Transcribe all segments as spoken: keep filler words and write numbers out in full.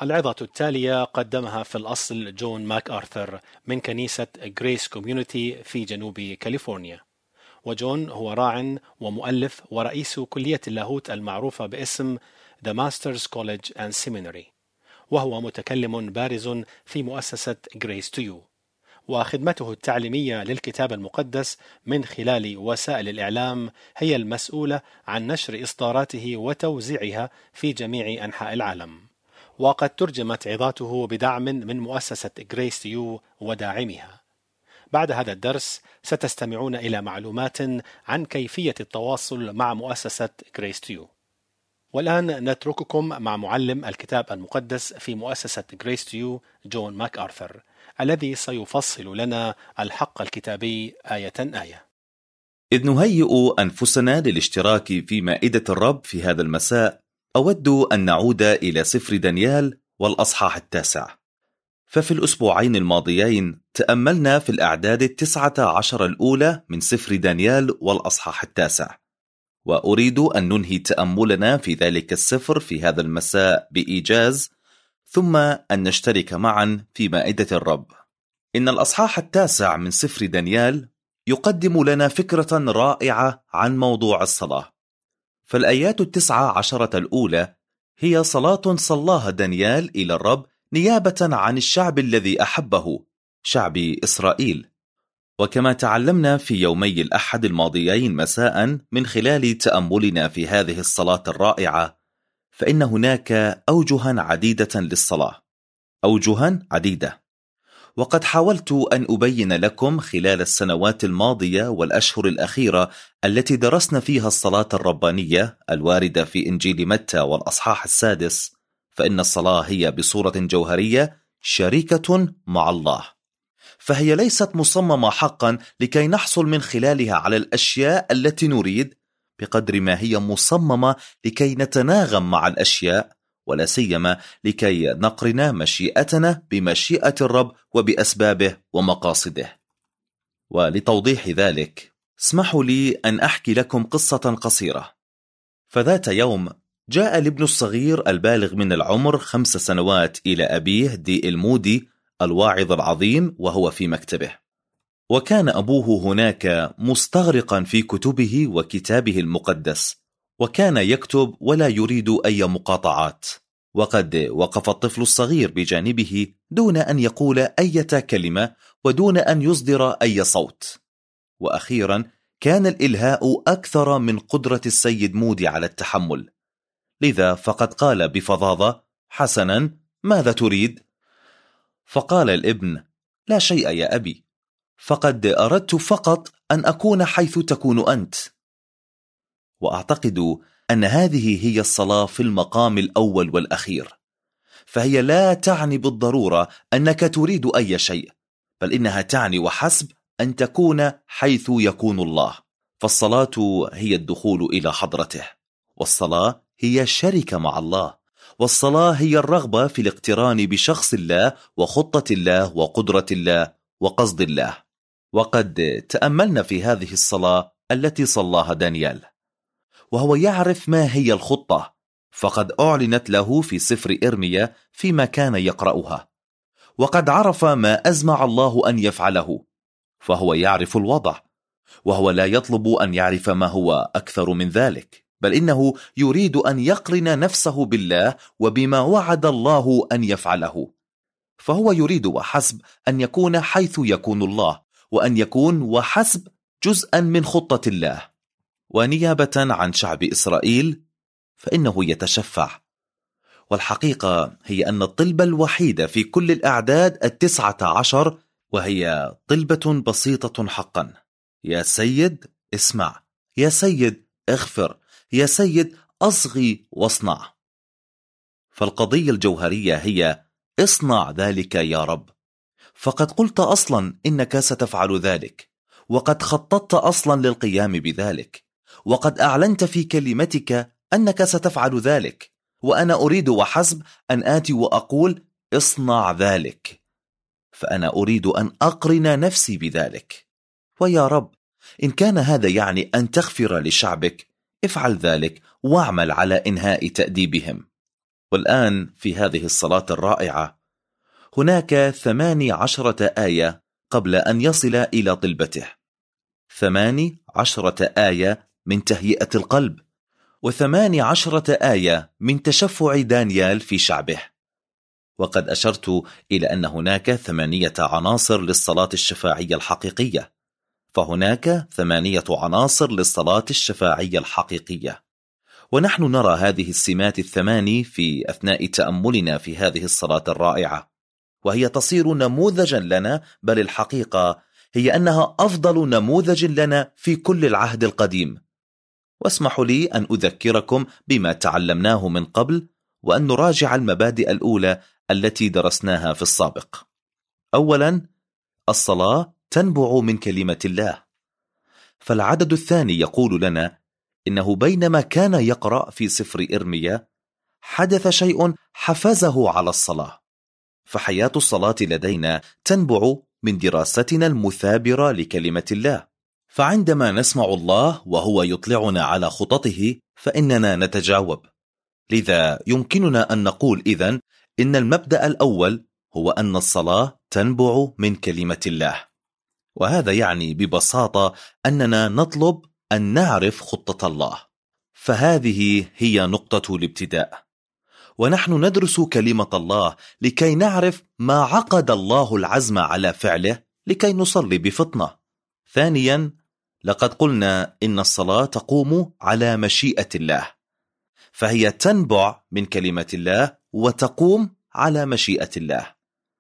العظة التالية قدمها في الأصل جون ماك آرثر من كنيسة غريس كوميونيتي في جنوب كاليفورنيا. وجون هو راع ومؤلف ورئيس كلية اللاهوت المعروفة باسم The Masters College and Seminary، وهو متكلم بارز في مؤسسة Grace to You، وخدمته التعليمية للكتاب المقدس من خلال وسائل الإعلام هي المسؤولة عن نشر إصداراته وتوزيعها في جميع أنحاء العالم. وقد ترجمت عظاته بدعم من مؤسسة Grace to You وداعمها. بعد هذا الدرس ستستمعون إلى معلومات عن كيفية التواصل مع مؤسسة Grace to You. والآن نترككم مع معلم الكتاب المقدس في مؤسسة Grace to You جون ماك آرثر، الذي سيفصل لنا الحق الكتابي آية آية. إذ نهيئ أنفسنا للاشتراك في مائدة الرب في هذا المساء، أود أن نعود إلى سفر دانيال والأصحاح التاسع. ففي الأسبوعين الماضيين تأملنا في الأعداد التسعة عشر الأولى من سفر دانيال والأصحاح التاسع، وأريد أن ننهي تأملنا في ذلك السفر في هذا المساء بإيجاز، ثم أن نشترك معا في مائدة الرب. إن الأصحاح التاسع من سفر دانيال يقدم لنا فكرة رائعة عن موضوع الصلاة. فالآيات التسعة عشرة الأولى هي صلاة صلاها دانيال إلى الرب نيابة عن الشعب الذي أحبه، شعب إسرائيل. وكما تعلمنا في يومي الأحد الماضيين مساء من خلال تأملنا في هذه الصلاة الرائعة، فإن هناك أوجها عديدة للصلاة، أوجها عديدة. وقد حاولت أن أبين لكم خلال السنوات الماضية والأشهر الأخيرة التي درسنا فيها الصلاة الربانية الواردة في إنجيل متى والأصحاح السادس، فإن الصلاة هي بصورة جوهرية شريكة مع الله، فهي ليست مصممة حقا لكي نحصل من خلالها على الأشياء التي نريد، بقدر ما هي مصممة لكي نتناغم مع الأشياء، ولا سيما لكي نقرن مشيئتنا بمشيئة الرب وبأسبابه ومقاصده. ولتوضيح ذلك اسمحوا لي أن أحكي لكم قصة قصيرة. فذات يوم جاء الابن الصغير البالغ من العمر خمس سنوات إلى أبيه دي المودي الواعظ العظيم وهو في مكتبه، وكان أبوه هناك مستغرقا في كتبه وكتابه المقدس، وكان يكتب ولا يريد أي مقاطعات. وقد وقف الطفل الصغير بجانبه دون أن يقول أي كلمة ودون أن يصدر أي صوت. وأخيرا كان الإلهاء أكثر من قدرة السيد مودي على التحمل، لذا فقد قال بفظاظة: حسنا، ماذا تريد؟ فقال الابن: لا شيء يا أبي، فقد أردت فقط أن أكون حيث تكون أنت. وأعتقد أن هذه هي الصلاة في المقام الأول والأخير، فهي لا تعني بالضرورة أنك تريد أي شيء، بل إنها تعني وحسب أن تكون حيث يكون الله. فالصلاة هي الدخول إلى حضرته، والصلاة هي الشركة مع الله، والصلاة هي الرغبة في الاقتران بشخص الله وخطة الله وقدرة الله وقصد الله. وقد تأملنا في هذه الصلاة التي صلاها دانيال، وهو يعرف ما هي الخطة، فقد أعلنت له في سفر إرميا فيما كان يقرأها، وقد عرف ما أزمع الله أن يفعله، فهو يعرف الوضع، وهو لا يطلب أن يعرف ما هو أكثر من ذلك، بل إنه يريد أن يقرن نفسه بالله وبما وعد الله أن يفعله. فهو يريد وحسب أن يكون حيث يكون الله، وأن يكون وحسب جزءا من خطة الله. ونيابة عن شعب إسرائيل فإنه يتشفع. والحقيقة هي أن الطلبة الوحيدة في كل الأعداد التسعة عشر، وهي طلبة بسيطة حقا: يا سيد اسمع، يا سيد اغفر، يا سيد أصغي واصنع. فالقضية الجوهرية هي: اصنع ذلك يا رب، فقد قلت أصلا إنك ستفعل ذلك، وقد خططت أصلا للقيام بذلك، وقد أعلنت في كلمتك أنك ستفعل ذلك، وأنا أريد وحسب أن آتي وأقول: اصنع ذلك. فأنا أريد أن أقرن نفسي بذلك. ويا رب، إن كان هذا يعني أن تغفر لشعبك، افعل ذلك واعمل على إنهاء تأديبهم. والآن في هذه الصلاة الرائعة هناك ثماني عشرة آية قبل أن يصل إلى طلبته، ثماني عشرة آية من تهيئة القلب، وثماني عشرة آية من تشفع دانيال في شعبه. وقد أشرت إلى أن هناك ثمانية عناصر للصلاة الشفاعية الحقيقية، فهناك ثمانية عناصر للصلاة الشفاعية الحقيقية، ونحن نرى هذه السمات الثماني في أثناء تأملنا في هذه الصلاة الرائعة، وهي تصير نموذجا لنا، بل الحقيقة هي أنها أفضل نموذج لنا في كل العهد القديم. واسمحوا لي أن أذكركم بما تعلمناه من قبل، وأن نراجع المبادئ الأولى التي درسناها في السابق. أولا، الصلاة تنبع من كلمة الله. فالعدد الثاني يقول لنا إنه بينما كان يقرأ في سفر إرميا حدث شيء حفزه على الصلاة. فحياة الصلاة لدينا تنبع من دراستنا المثابرة لكلمة الله. فعندما نسمع الله وهو يطلعنا على خططه فإننا نتجاوب. لذا يمكننا أن نقول إذن إن المبدأ الأول هو أن الصلاة تنبع من كلمة الله، وهذا يعني ببساطة أننا نطلب أن نعرف خطة الله. فهذه هي نقطة الابتداء، ونحن ندرس كلمة الله لكي نعرف ما عقد الله العزم على فعله لكي نصلي بفطنة. ثانيا، لقد قلنا إن الصلاة تقوم على مشيئة الله، فهي تنبع من كلمة الله وتقوم على مشيئة الله.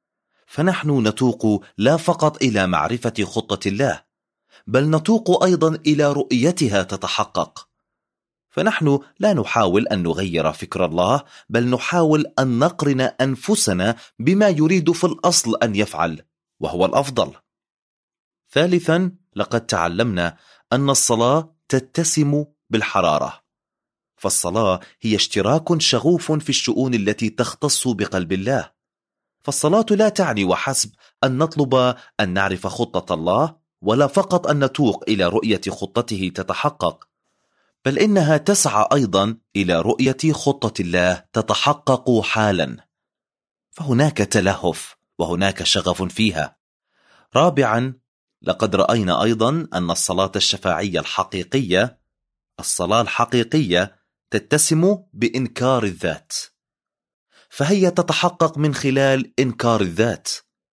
فنحن نتوق لا فقط إلى معرفة خطة الله، بل نتوق أيضا إلى رؤيتها تتحقق. فنحن لا نحاول أن نغير فكر الله، بل نحاول أن نقرن أنفسنا بما يريد في الأصل أن يفعل، وهو الأفضل. ثالثا، لقد تعلمنا أن الصلاة تتسم بالحرارة. فالصلاة هي اشتراك شغوف في الشؤون التي تختص بقلب الله. فالصلاة لا تعني وحسب أن نطلب أن نعرف خطة الله، ولا فقط أن نتوق إلى رؤية خطته تتحقق، بل إنها تسعى أيضا إلى رؤية خطة الله تتحقق حالا. فهناك تلهف وهناك شغف فيها. رابعا، لقد رأينا أيضا أن الصلاة الشفاعية الحقيقية، الصلاة الحقيقية تتسم بإنكار الذات، فهي تتحقق من خلال إنكار الذات.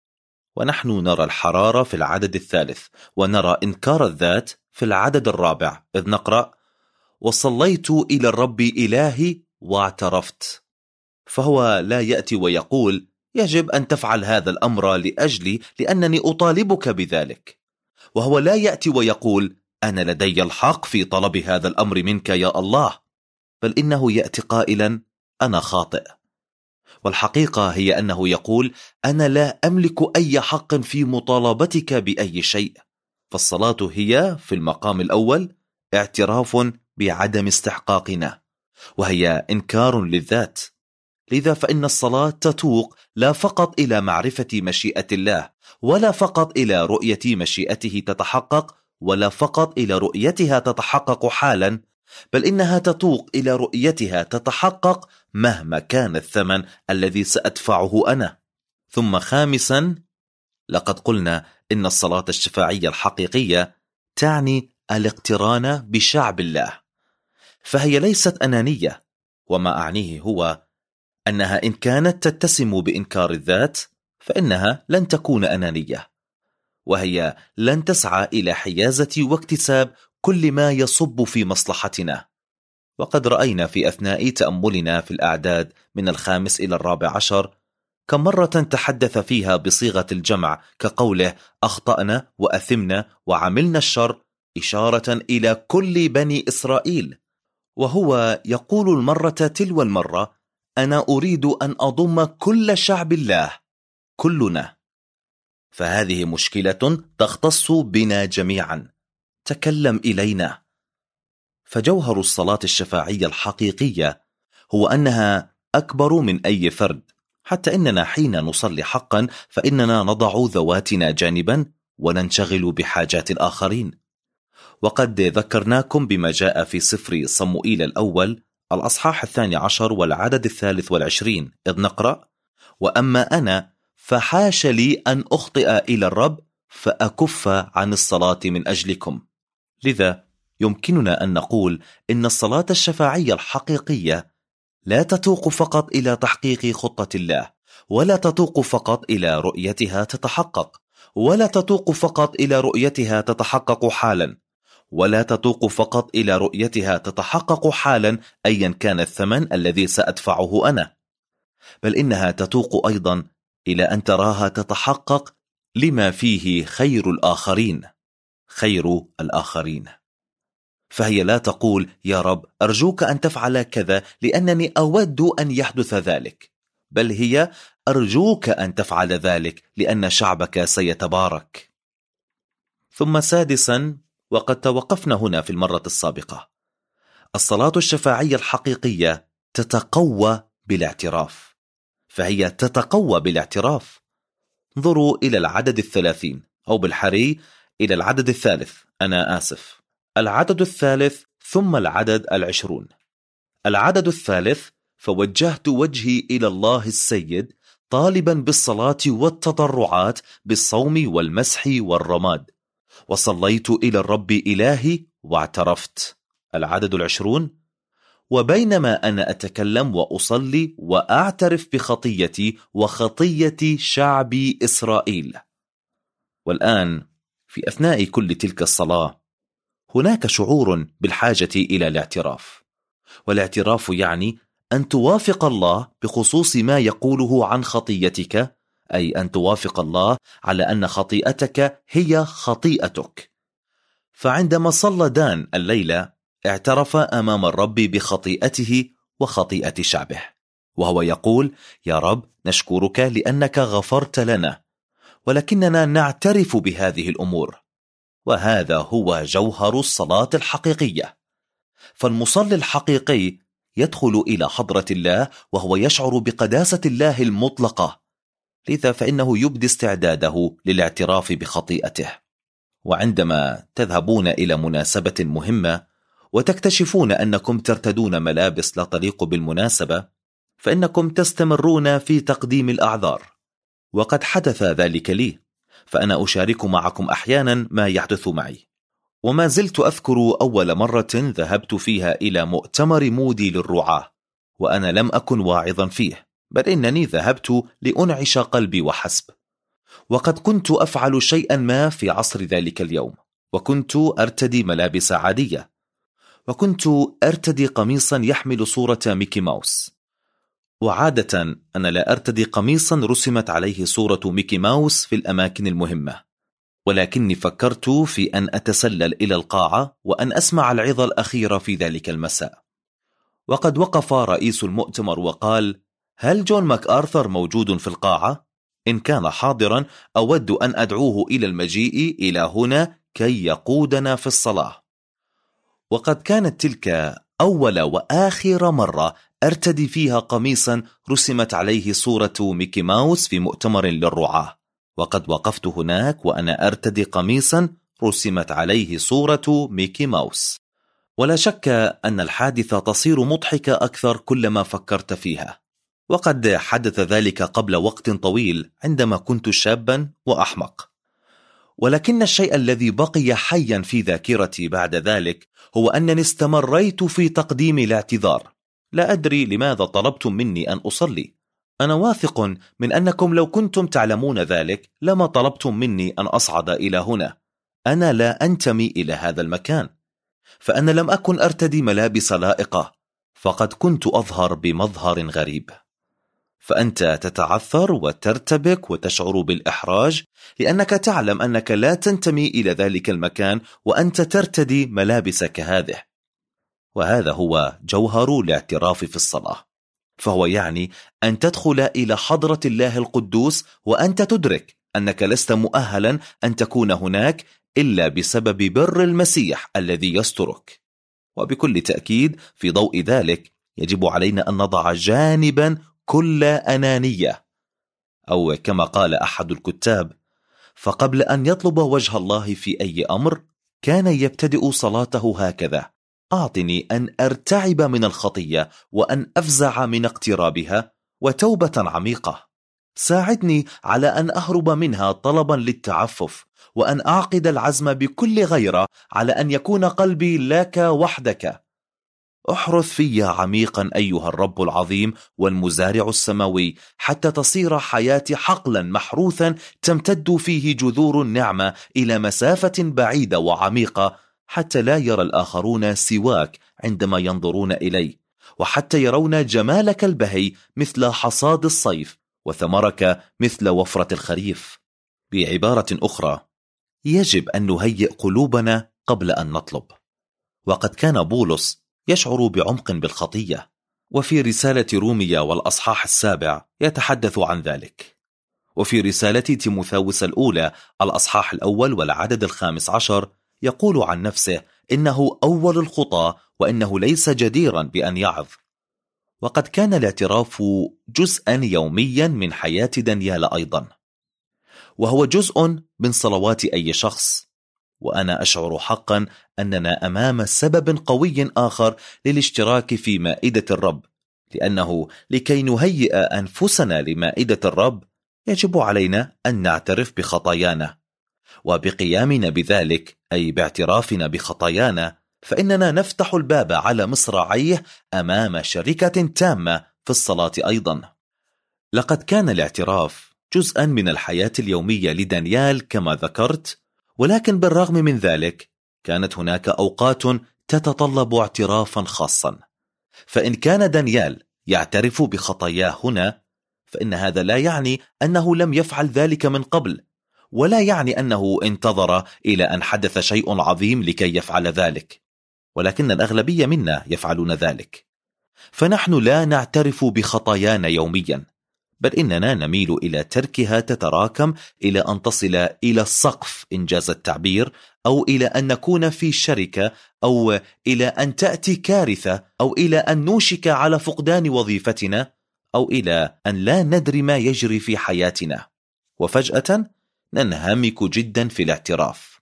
ونحن نرى الحرارة في العدد الثالث، ونرى إنكار الذات في العدد الرابع، إذ نقرأ: وصليت إلى الرب إلهي واعترفت. فهو لا يأتي ويقول يجب أن تفعل هذا الأمر لأجلي لأنني أطالبك بذلك، وهو لا يأتي ويقول أنا لدي الحق في طلب هذا الأمر منك يا الله، بل إنه يأتي قائلا أنا خاطئ. والحقيقة هي أنه يقول أنا لا أملك أي حق في مطالبتك بأي شيء. فالصلاة هي في المقام الأول اعتراف بعدم استحقاقنا، وهي إنكار للذات. لذا فإن الصلاة تتوق لا فقط إلى معرفة مشيئة الله، ولا فقط إلى رؤية مشيئته تتحقق، ولا فقط إلى رؤيتها تتحقق حالا، بل إنها تتوق إلى رؤيتها تتحقق مهما كان الثمن الذي سأدفعه أنا. ثم خامسا، لقد قلنا إن الصلاة الشفاعية الحقيقية تعني الاقتران بشعب الله، فهي ليست أنانية. وما أعنيه هو أنها إن كانت تتسم بإنكار الذات فإنها لن تكون أنانية، وهي لن تسعى إلى حيازة واكتساب كل ما يصب في مصلحتنا. وقد رأينا في أثناء تأملنا في الأعداد من الخامس إلى الرابع عشر كم مرة تحدث فيها بصيغة الجمع كقوله أخطأنا وأثمنا وعملنا الشر، إشارة إلى كل بني إسرائيل. وهو يقول المرة تلو المرة أنا أريد أن أضم كل شعب الله، كلنا. فهذه مشكلة تختص بنا جميعا، تكلم إلينا. فجوهر الصلاة الشفاعية الحقيقية هو أنها أكبر من أي فرد، حتى إننا حين نصلي حقا فإننا نضع ذواتنا جانبا وننشغل بحاجات الآخرين. وقد ذكرناكم بما جاء في سفر صموئيل الأول الأصحاح الثاني عشر والعدد الثالث والعشرين، إذ نقرأ: وأما أنا فحاش لي أن أخطئ إلى الرب فأكف عن الصلاة من أجلكم. لذا يمكننا أن نقول إن الصلاة الشفاعية الحقيقية لا تتوق فقط إلى تحقيق خطة الله، ولا تتوق فقط إلى رؤيتها تتحقق، ولا تتوق فقط إلى رؤيتها تتحقق حالا، ولا تتوق فقط إلى رؤيتها تتحقق حالا أيا كان الثمن الذي سأدفعه أنا، بل إنها تتوق أيضا إلى أن تراها تتحقق لما فيه خير الآخرين، خير الآخرين. فهي لا تقول: يا رب أرجوك أن تفعل كذا لأنني أود أن يحدث ذلك، بل هي: أرجوك أن تفعل ذلك لأن شعبك سيتبارك. ثم سادسا، وقد توقفنا هنا في المرة السابقة، الصلاة الشفاعية الحقيقية تتقوى بالاعتراف، فهي تتقوى بالاعتراف. انظروا إلى العدد الثلاثين، أو بالحري إلى العدد الثالث، أنا آسف العدد الثالث ثم العدد العشرون. العدد الثالث: فوجهت وجهي إلى الله السيد طالبا بالصلاة والتضرعات بالصوم والمسح والرماد، وصليت إلى الرب إلهي واعترفت. العدد العشرون: وبينما أنا أتكلم وأصلي وأعترف بخطيتي وخطية شعبي إسرائيل. والآن في أثناء كل تلك الصلاة هناك شعور بالحاجة إلى الاعتراف، والاعتراف يعني أن توافق الله بخصوص ما يقوله عن خطيتك، أي أن توافق الله على أن خطيئتك هي خطيئتك. فعندما صلى دان الليلة اعترف أمام الرب بخطيئته وخطيئة شعبه، وهو يقول: يا رب نشكرك لأنك غفرت لنا، ولكننا نعترف بهذه الأمور. وهذا هو جوهر الصلاة الحقيقية. فالمصلي الحقيقي يدخل إلى حضرة الله وهو يشعر بقداسة الله المطلقة، لذا فإنه يبدي استعداده للاعتراف بخطيئته. وعندما تذهبون إلى مناسبة مهمة وتكتشفون أنكم ترتدون ملابس لا تليق بالمناسبة، فإنكم تستمرون في تقديم الأعذار. وقد حدث ذلك لي، فأنا أشارك معكم أحيانا ما يحدث معي. وما زلت أذكر أول مرة ذهبت فيها إلى مؤتمر مودي للرعاة، وأنا لم أكن واعظا فيه، بل إنني ذهبت لأنعش قلبي وحسب. وقد كنت أفعل شيئا ما في عصر ذلك اليوم، وكنت أرتدي ملابس عادية، وكنت أرتدي قميصا يحمل صورة ميكي ماوس. وعادة أنا لا أرتدي قميصا رسمت عليه صورة ميكي ماوس في الأماكن المهمة، ولكني فكرت في أن أتسلل إلى القاعة وأن أسمع العظة الأخيرة في ذلك المساء. وقد وقف رئيس المؤتمر وقال: هل جون ماك آرثر موجود في القاعة؟ إن كان حاضرا أود أن أدعوه إلى المجيء إلى هنا كي يقودنا في الصلاة. وقد كانت تلك أول وآخر مرة أرتدي فيها قميصا رسمت عليه صورة ميكي ماوس في مؤتمر للرعاة. وقد وقفت هناك وأنا أرتدي قميصا رسمت عليه صورة ميكي ماوس. ولا شك أن الحادثة تصير مضحكة أكثر كلما فكرت فيها، وقد حدث ذلك قبل وقت طويل عندما كنت شابا وأحمق. ولكن الشيء الذي بقي حيا في ذاكرتي بعد ذلك هو أنني استمريت في تقديم الاعتذار. لا أدري لماذا طلبتم مني أن أصلي. أنا واثق من أنكم لو كنتم تعلمون ذلك لما طلبتم مني أن أصعد إلى هنا. أنا لا أنتمي إلى هذا المكان، فأنا لم أكن أرتدي ملابس لائقة، فقد كنت أظهر بمظهر غريب. فأنت تتعثر وترتبك وتشعر بالإحراج لأنك تعلم أنك لا تنتمي إلى ذلك المكان وأنت ترتدي ملابس كهذه. وهذا هو جوهر الاعتراف في الصلاة، فهو يعني أن تدخل إلى حضرة الله القدوس وأنت تدرك أنك لست مؤهلا أن تكون هناك إلا بسبب بر المسيح الذي يسترك. وبكل تأكيد في ضوء ذلك يجب علينا أن نضع جانبا كل أنانية، أو كما قال أحد الكتاب: فقبل أن يطلب وجه الله في أي أمر كان يبتدئ صلاته هكذا: أعطني أن أرتعب من الخطية وأن أفزع من اقترابها، وتوبة عميقة. ساعدني على أن أهرب منها طلبا للتعفف، وأن أعقد العزم بكل غيرة على أن يكون قلبي لك وحدك. احرث في عميقا أيها الرب العظيم والمزارع السماوي، حتى تصير حياتي حقلا محروثا تمتد فيه جذور النعمة إلى مسافة بعيدة وعميقة، حتى لا يرى الآخرون سواك عندما ينظرون إلي، وحتى يرون جمالك البهي مثل حصاد الصيف وثمرك مثل وفرة الخريف. بعبارة أخرى، يجب أن نهيئ قلوبنا قبل أن نطلب. وقد كان بولس يشعر بعمق بالخطية، وفي رسالة روميا والأصحاح السابع يتحدث عن ذلك. وفي رسالة تيموثاوس الأولى الأصحاح الأول والعدد الخامس عشر يقول عن نفسه إنه أول الخطى وإنه ليس جديرا بأن يعظ. وقد كان الاعتراف جزءا يوميا من حياة دانيال أيضا، وهو جزء من صلوات أي شخص. وأنا أشعر حقا أننا أمام سبب قوي آخر للاشتراك في مائدة الرب، لأنه لكي نهيئ أنفسنا لمائدة الرب يجب علينا أن نعترف بخطايانا، وبقيامنا بذلك أي باعترافنا بخطايانا فإننا نفتح الباب على مصراعيه أمام شركة تامة في الصلاة أيضا. لقد كان الاعتراف جزءا من الحياة اليومية لدانيال كما ذكرت، ولكن بالرغم من ذلك كانت هناك أوقات تتطلب اعترافا خاصا. فإن كان دانيال يعترف بخطاياه هنا، فإن هذا لا يعني أنه لم يفعل ذلك من قبل، ولا يعني أنه انتظر إلى أن حدث شيء عظيم لكي يفعل ذلك، ولكن الأغلبية منا يفعلون ذلك. فنحن لا نعترف بخطايانا يوميا، بل إننا نميل إلى تركها تتراكم إلى أن تصل إلى السقف إنجاز التعبير، أو إلى أن نكون في شركة، أو إلى أن تأتي كارثة، أو إلى أن نوشك على فقدان وظيفتنا، أو إلى أن لا ندري ما يجري في حياتنا، وفجأة ننهمك جدا في الاعتراف.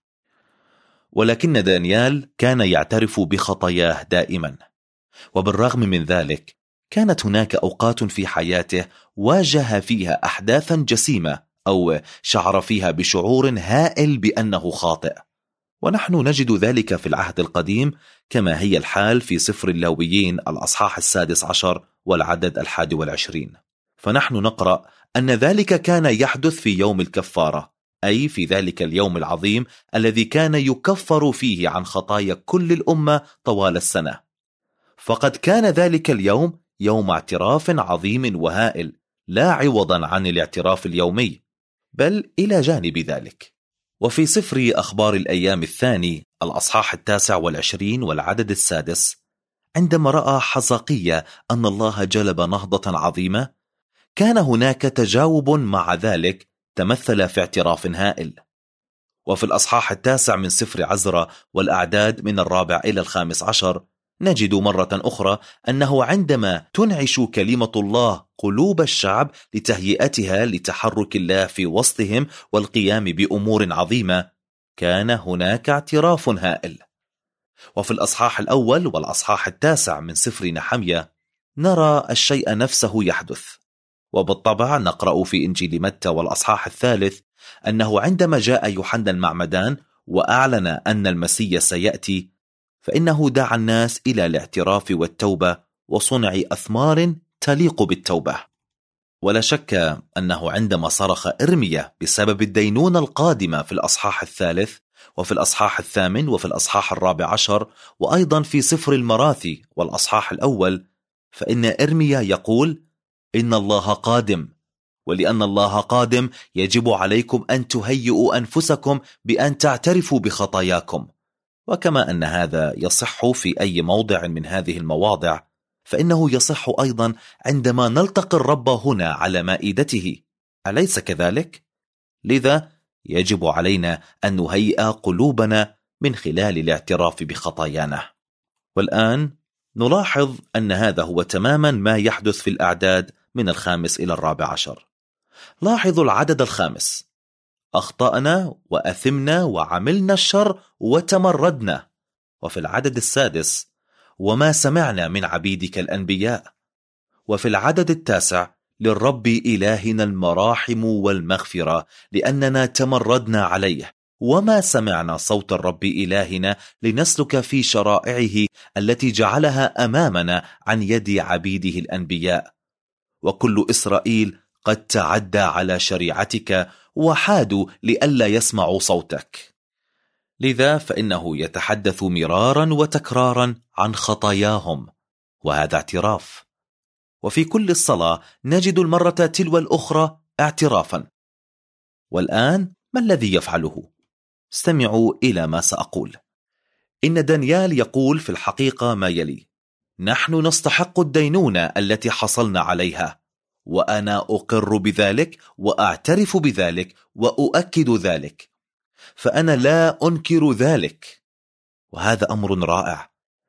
ولكن دانيال كان يعترف بخطاياه دائما، وبالرغم من ذلك كانت هناك أوقات في حياته واجه فيها أحداثا جسيمة، أو شعر فيها بشعور هائل بأنه خاطئ. ونحن نجد ذلك في العهد القديم، كما هي الحال في سفر اللاويين الأصحاح السادس عشر والعدد الحادي والعشرين. فنحن نقرأ أن ذلك كان يحدث في يوم الكفارة، أي في ذلك اليوم العظيم الذي كان يكفر فيه عن خطايا كل الأمة طوال السنة. فقد كان ذلك اليوم يوم اعتراف عظيم وهائل، لا عوضا عن الاعتراف اليومي، بل إلى جانب ذلك. وفي سفر أخبار الأيام الثاني الأصحاح التاسع والعشرين والعدد السادس، عندما رأى حزقية أن الله جلب نهضة عظيمة، كان هناك تجاوب مع ذلك تمثل في اعتراف هائل. وفي الأصحاح التاسع من سفر عزرا والأعداد من الرابع إلى الخامس عشر، نجد مرة أخرى أنه عندما تنعش كلمة الله قلوب الشعب لتهيئتها لتحرك الله في وسطهم والقيام بأمور عظيمة، كان هناك اعتراف هائل. وفي الأصحاح الأول والأصحاح التاسع من سفر نحمية نرى الشيء نفسه يحدث. وبالطبع نقرأ في إنجيل متى والأصحاح الثالث أنه عندما جاء يوحنا المعمدان وأعلن أن المسيح سيأتي، فإنه دعا الناس إلى الاعتراف والتوبة وصنع أثمار تليق بالتوبة. ولا شك أنه عندما صرخ إرميا بسبب الدينونة القادمة في الأصحاح الثالث وفي الأصحاح الثامن وفي الأصحاح الرابع عشر وأيضا في سفر المراثي والأصحاح الأول، فإن إرميا يقول إن الله قادم، ولأن الله قادم يجب عليكم أن تهيئوا أنفسكم بأن تعترفوا بخطاياكم. وكما أن هذا يصح في أي موضع من هذه المواضع، فإنه يصح أيضا عندما نلتقي الرب هنا على مائدته، أليس كذلك؟ لذا يجب علينا أن نهيئ قلوبنا من خلال الاعتراف بخطايانا. والآن نلاحظ أن هذا هو تماما ما يحدث في الأعداد من الخامس إلى الرابع عشر. لاحظوا العدد الخامس: أخطأنا وأثمنا وعملنا الشر وتمردنا. وفي العدد السادس: وما سمعنا من عبيدك الأنبياء. وفي العدد التاسع: للرب إلهنا المراحم والمغفرة لأننا تمردنا عليه، وما سمعنا صوت الرب إلهنا لنسلك في شرائعه التي جعلها أمامنا عن يد عبيده الأنبياء. وكل إسرائيل قد تعدى على شريعتك وحادوا لئلا يسمعوا صوتك. لذا فإنه يتحدث مرارا وتكرارا عن خطاياهم، وهذا اعتراف. وفي كل الصلاة نجد المرة تلو الأخرى اعترافا. والآن ما الذي يفعله؟ استمعوا إلى ما سأقول. إن دانيال يقول في الحقيقة ما يلي: نحن نستحق الدينونة التي حصلنا عليها، وأنا أقر بذلك وأعترف بذلك وأؤكد ذلك، فأنا لا أنكر ذلك. وهذا أمر رائع،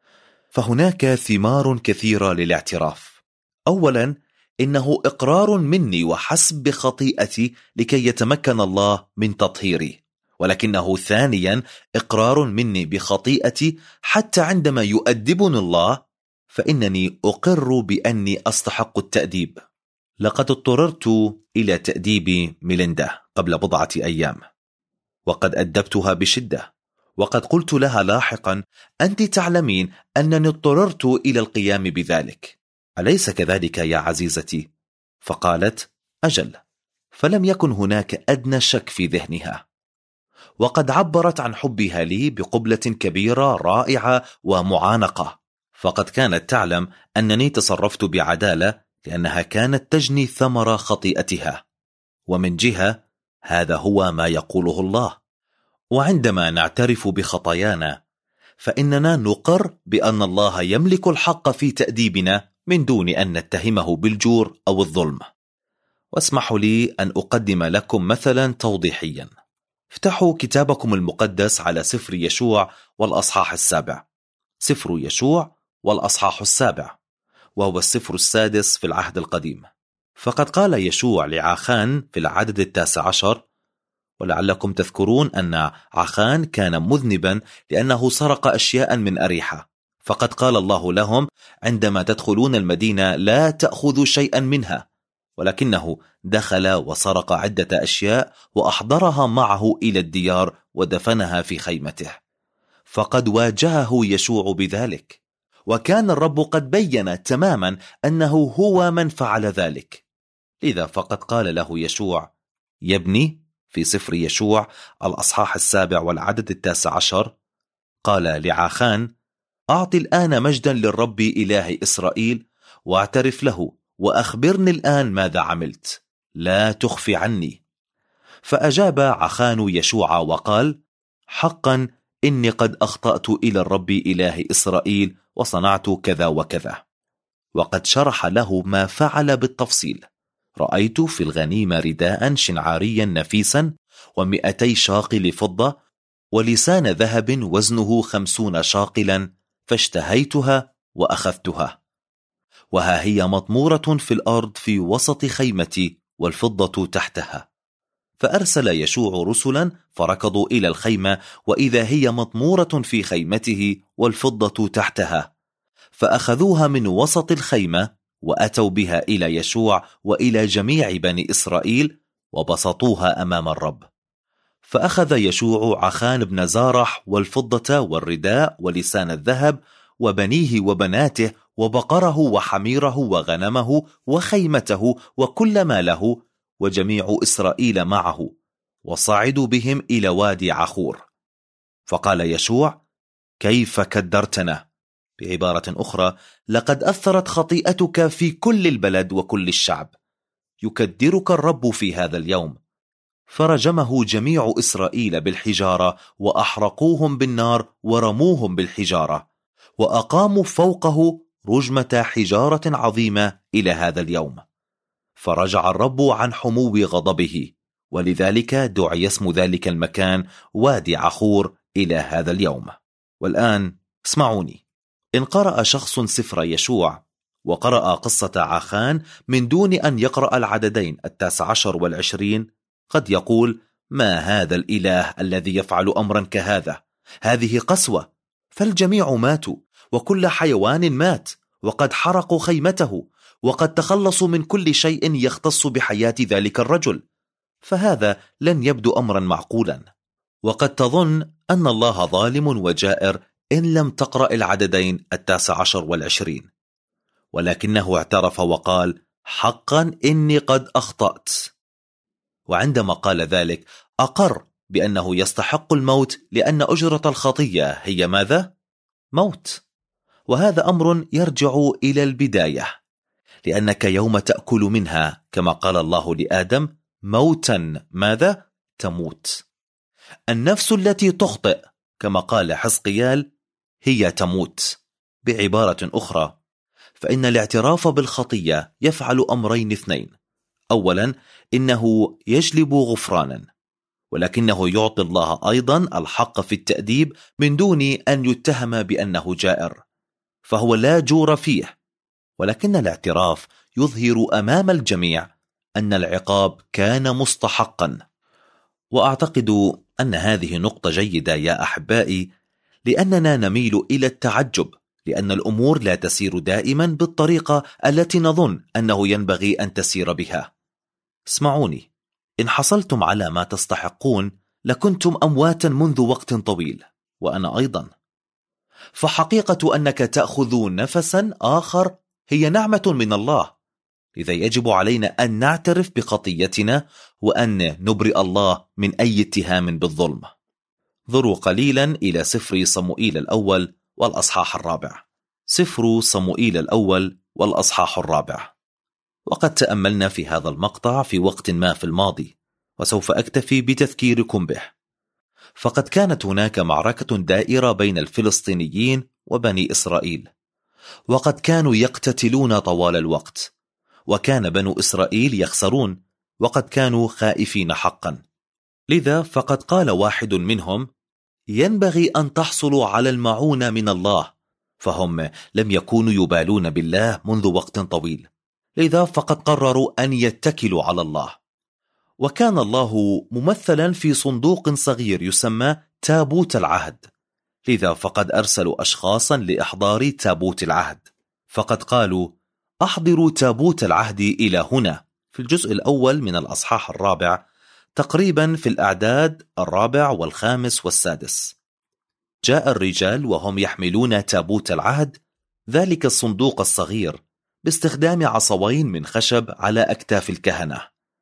فهناك ثمار كثيرة للاعتراف. أولا، إنه إقرار مني وحسب بخطيئتي لكي يتمكن الله من تطهيري، ولكنه ثانيا إقرار مني بخطيئتي حتى عندما يؤدبني الله فإنني أقر بأني أستحق التأديب. لقد اضطررت إلى تأديب ميليندا قبل بضعة أيام، وقد أدبتها بشدة، وقد قلت لها لاحقا: أنت تعلمين أنني اضطررت إلى القيام بذلك، أليس كذلك يا عزيزتي؟ فقالت: أجل. فلم يكن هناك أدنى شك في ذهنها، وقد عبرت عن حبها لي بقبلة كبيرة رائعة ومعانقة، فقد كانت تعلم أنني تصرفت بعدالة لأنها كانت تجني ثمر خطيئتها. ومن جهة هذا هو ما يقوله الله. وعندما نعترف بخطايانا فإننا نقر بأن الله يملك الحق في تأديبنا من دون أن نتهمه بالجور أو الظلم. واسمحوا لي أن أقدم لكم مثلا توضيحيا. افتحوا كتابكم المقدس على سفر يشوع والأصحاح السابع. سفر يشوع والأصحاح السابع، وهو السفر السادس في العهد القديم. فقد قال يشوع لعاخان في العدد التاسع عشر، ولعلكم تذكرون أن عاخان كان مذنبا لأنه سرق أشياء من أريحة، فقد قال الله لهم: عندما تدخلون المدينة لا تأخذوا شيئا منها، ولكنه دخل وسرق عدة أشياء وأحضرها معه إلى الديار ودفنها في خيمته. فقد واجهه يشوع بذلك، وكان الرب قد بين تماما أنه هو من فعل ذلك. لذا فقد قال له يشوع: يا ابني، في سفر يشوع الأصحاح السابع والعدد التاسع عشر، قال لعاخان: أعطي الآن مجدا للرب إله إسرائيل، واعترف له، وأخبرني الآن ماذا عملت، لا تخفي عني. فأجاب عاخان يشوع وقال: حقا إني قد أخطأت إلى الرب إله إسرائيل وصنعت كذا وكذا. وقد شرح له ما فعل بالتفصيل. رأيت في الغنيمة رداء شنعاريا نفيسا ومئتي شاقل فضة ولسان ذهب وزنه خمسون شاقلا، فاشتهيتها وأخذتها، وها هي مطمورة في الأرض في وسط خيمتي والفضة تحتها. فأرسل يشوع رسلا فركضوا إلى الخيمة، وإذا هي مطمورة في خيمته والفضة تحتها، فأخذوها من وسط الخيمة وأتوا بها إلى يشوع وإلى جميع بني إسرائيل وبسطوها أمام الرب. فأخذ يشوع عخان بن زارح والفضة والرداء ولسان الذهب وبنيه وبناته وبقره وحميره وغنمه وخيمته وكل ما له وجميع إسرائيل معه، وصعدوا بهم إلى وادي عخور. فقال يشوع: كيف كدرتنا؟ بعبارة أخرى، لقد أثرت خطيئتك في كل البلد وكل الشعب، يكدرك الرب في هذا اليوم. فرجمه جميع إسرائيل بالحجارة وأحرقوهم بالنار ورموهم بالحجارة، وأقاموا فوقه رجمة حجارة عظيمة إلى هذا اليوم. فرجع الرب عن حمو غضبه، ولذلك دعي اسم ذلك المكان وادي عخور إلى هذا اليوم. والآن اسمعوني. إن قرأ شخص سفر يشوع وقرأ قصة عاخان من دون أن يقرأ العددين التاسع عشر والعشرين، قد يقول: ما هذا الإله الذي يفعل أمرا كهذا؟ هذه قسوة، فالجميع ماتوا وكل حيوان مات، وقد حرقوا خيمته، وقد تخلصوا من كل شيء يختص بحياة ذلك الرجل، فهذا لن يبدو أمرا معقولا. وقد تظن أن الله ظالم وجائر إن لم تقرأ العددين التاسع عشر والعشرين، ولكنه اعترف وقال: حقا إني قد أخطأت. وعندما قال ذلك أقر بأنه يستحق الموت، لأن أجرة الخطية هي ماذا؟ موت. وهذا أمر يرجع إلى البداية، لأنك يوم تأكل منها كما قال الله لآدم: موتا ماذا؟ تموت. النفس التي تخطئ كما قال حزقيال هي تموت. بعبارة أخرى، فإن الاعتراف بالخطية يفعل أمرين اثنين: أولا، إنه يجلب غفرانا، ولكنه يعطي الله أيضا الحق في التأديب من دون أن يتهم بأنه جائر، فهو لا جور فيه. ولكن الاعتراف يظهر أمام الجميع أن العقاب كان مستحقا. وأعتقد أن هذه نقطة جيدة يا أحبائي، لأننا نميل إلى التعجب، لأن الأمور لا تسير دائما بالطريقة التي نظن أنه ينبغي أن تسير بها. اسمعوني، إن حصلتم على ما تستحقون لكنتم أمواتا منذ وقت طويل، وأنا أيضا. فحقيقة أنك تأخذ نفسا آخر هي نعمة من الله، لذا يجب علينا أن نعترف بخطيتنا وأن نبرئ الله من أي اتهام بالظلم. ذروا قليلا إلى سفر صموئيل الأول والأصحاح الرابع. سفر صموئيل الأول والأصحاح الرابع. وقد تأملنا في هذا المقطع في وقت ما في الماضي، وسوف أكتفي بتذكيركم به. فقد كانت هناك معركة دائرة بين الفلسطينيين وبني إسرائيل، وقد كانوا يقتتلون طوال الوقت، وكان بنو إسرائيل يخسرون، وقد كانوا خائفين حقا. لذا فقد قال واحد منهم: ينبغي أن تحصلوا على المعونة من الله، فهم لم يكونوا يبالون بالله منذ وقت طويل، لذا فقد قرروا أن يتكلوا على الله. وكان الله ممثلا في صندوق صغير يسمى تابوت العهد، لذا فقد أرسلوا أشخاصا لإحضار تابوت العهد، فقد قالوا: أحضروا تابوت العهد إلى هنا، في الجزء الأول من الأصحاح الرابع، تقريبا في الأعداد الرابع والخامس والسادس. جاء الرجال وهم يحملون تابوت العهد، ذلك الصندوق الصغير، باستخدام عصوين من خشب على أكتاف الكهنة،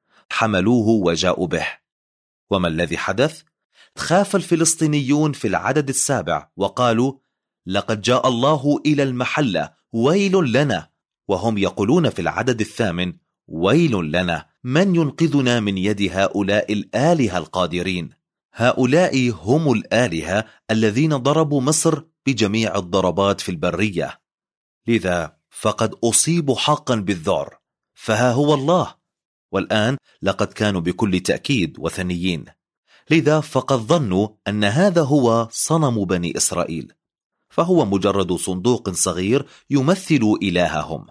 حملوه وجاءوا به. وما الذي حدث؟ خاف الفلسطينيون في العدد السابع وقالوا: لقد جاء الله إلى المحلة، ويل لنا. وهم يقولون في العدد الثامن: ويل لنا، من ينقذنا من يد هؤلاء الآلهة القادرين؟ هؤلاء هم الآلهة الذين ضربوا مصر بجميع الضربات في البرية، لذا فقد أصيبوا حقا بالذعر، فها هو الله. والآن لقد كانوا بكل تأكيد وثنيين، لذا فقد ظنوا أن هذا هو صنم بني إسرائيل، فهو مجرد صندوق صغير يمثل إلههم،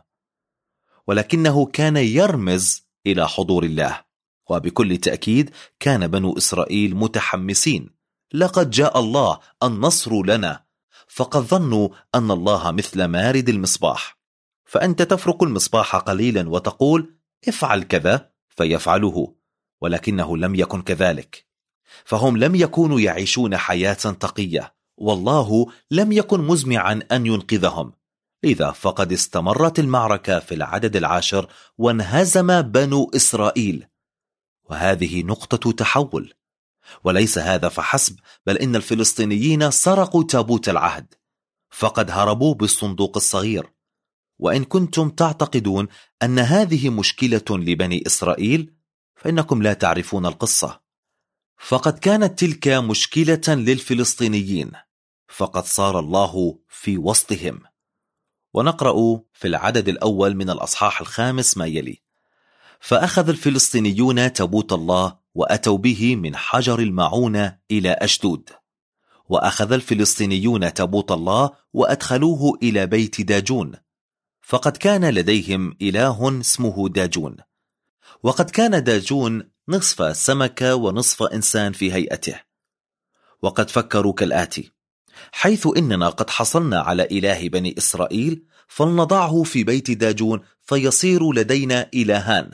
ولكنه كان يرمز إلى حضور الله. وبكل تأكيد كان بنو إسرائيل متحمسين: لقد جاء الله، النصر لنا. فقد ظنوا أن الله مثل مارد المصباح، فأنت تفرق المصباح قليلا وتقول: افعل كذا فيفعله، ولكنه لم يكن كذلك. فهم لم يكونوا يعيشون حياة تقية، والله لم يكن مزمعا أن ينقذهم، لذا فقد استمرت المعركة في العدد العاشر وانهزم بنو إسرائيل. وهذه نقطة تحول. وليس هذا فحسب، بل إن الفلسطينيين سرقوا تابوت العهد، فقد هربوا بالصندوق الصغير. وإن كنتم تعتقدون أن هذه مشكلة لبني إسرائيل، فإنكم لا تعرفون القصة. فقد كانت تلك مشكلة للفلسطينيين، فقد صار الله في وسطهم. ونقرأ في العدد الأول من الأصحاح الخامس ما يلي: فأخذ الفلسطينيون تابوت الله وأتوا به من حجر المعونة إلى أشدود. وأخذ الفلسطينيون تابوت الله وأدخلوه إلى بيت داجون، فقد كان لديهم إله اسمه داجون. وقد كان داجون نصف سمكة ونصف إنسان في هيئته. وقد فكروا كالآتي: حيث إننا قد حصلنا على إله بني إسرائيل، فلنضعه في بيت داجون فيصير لدينا إلهان.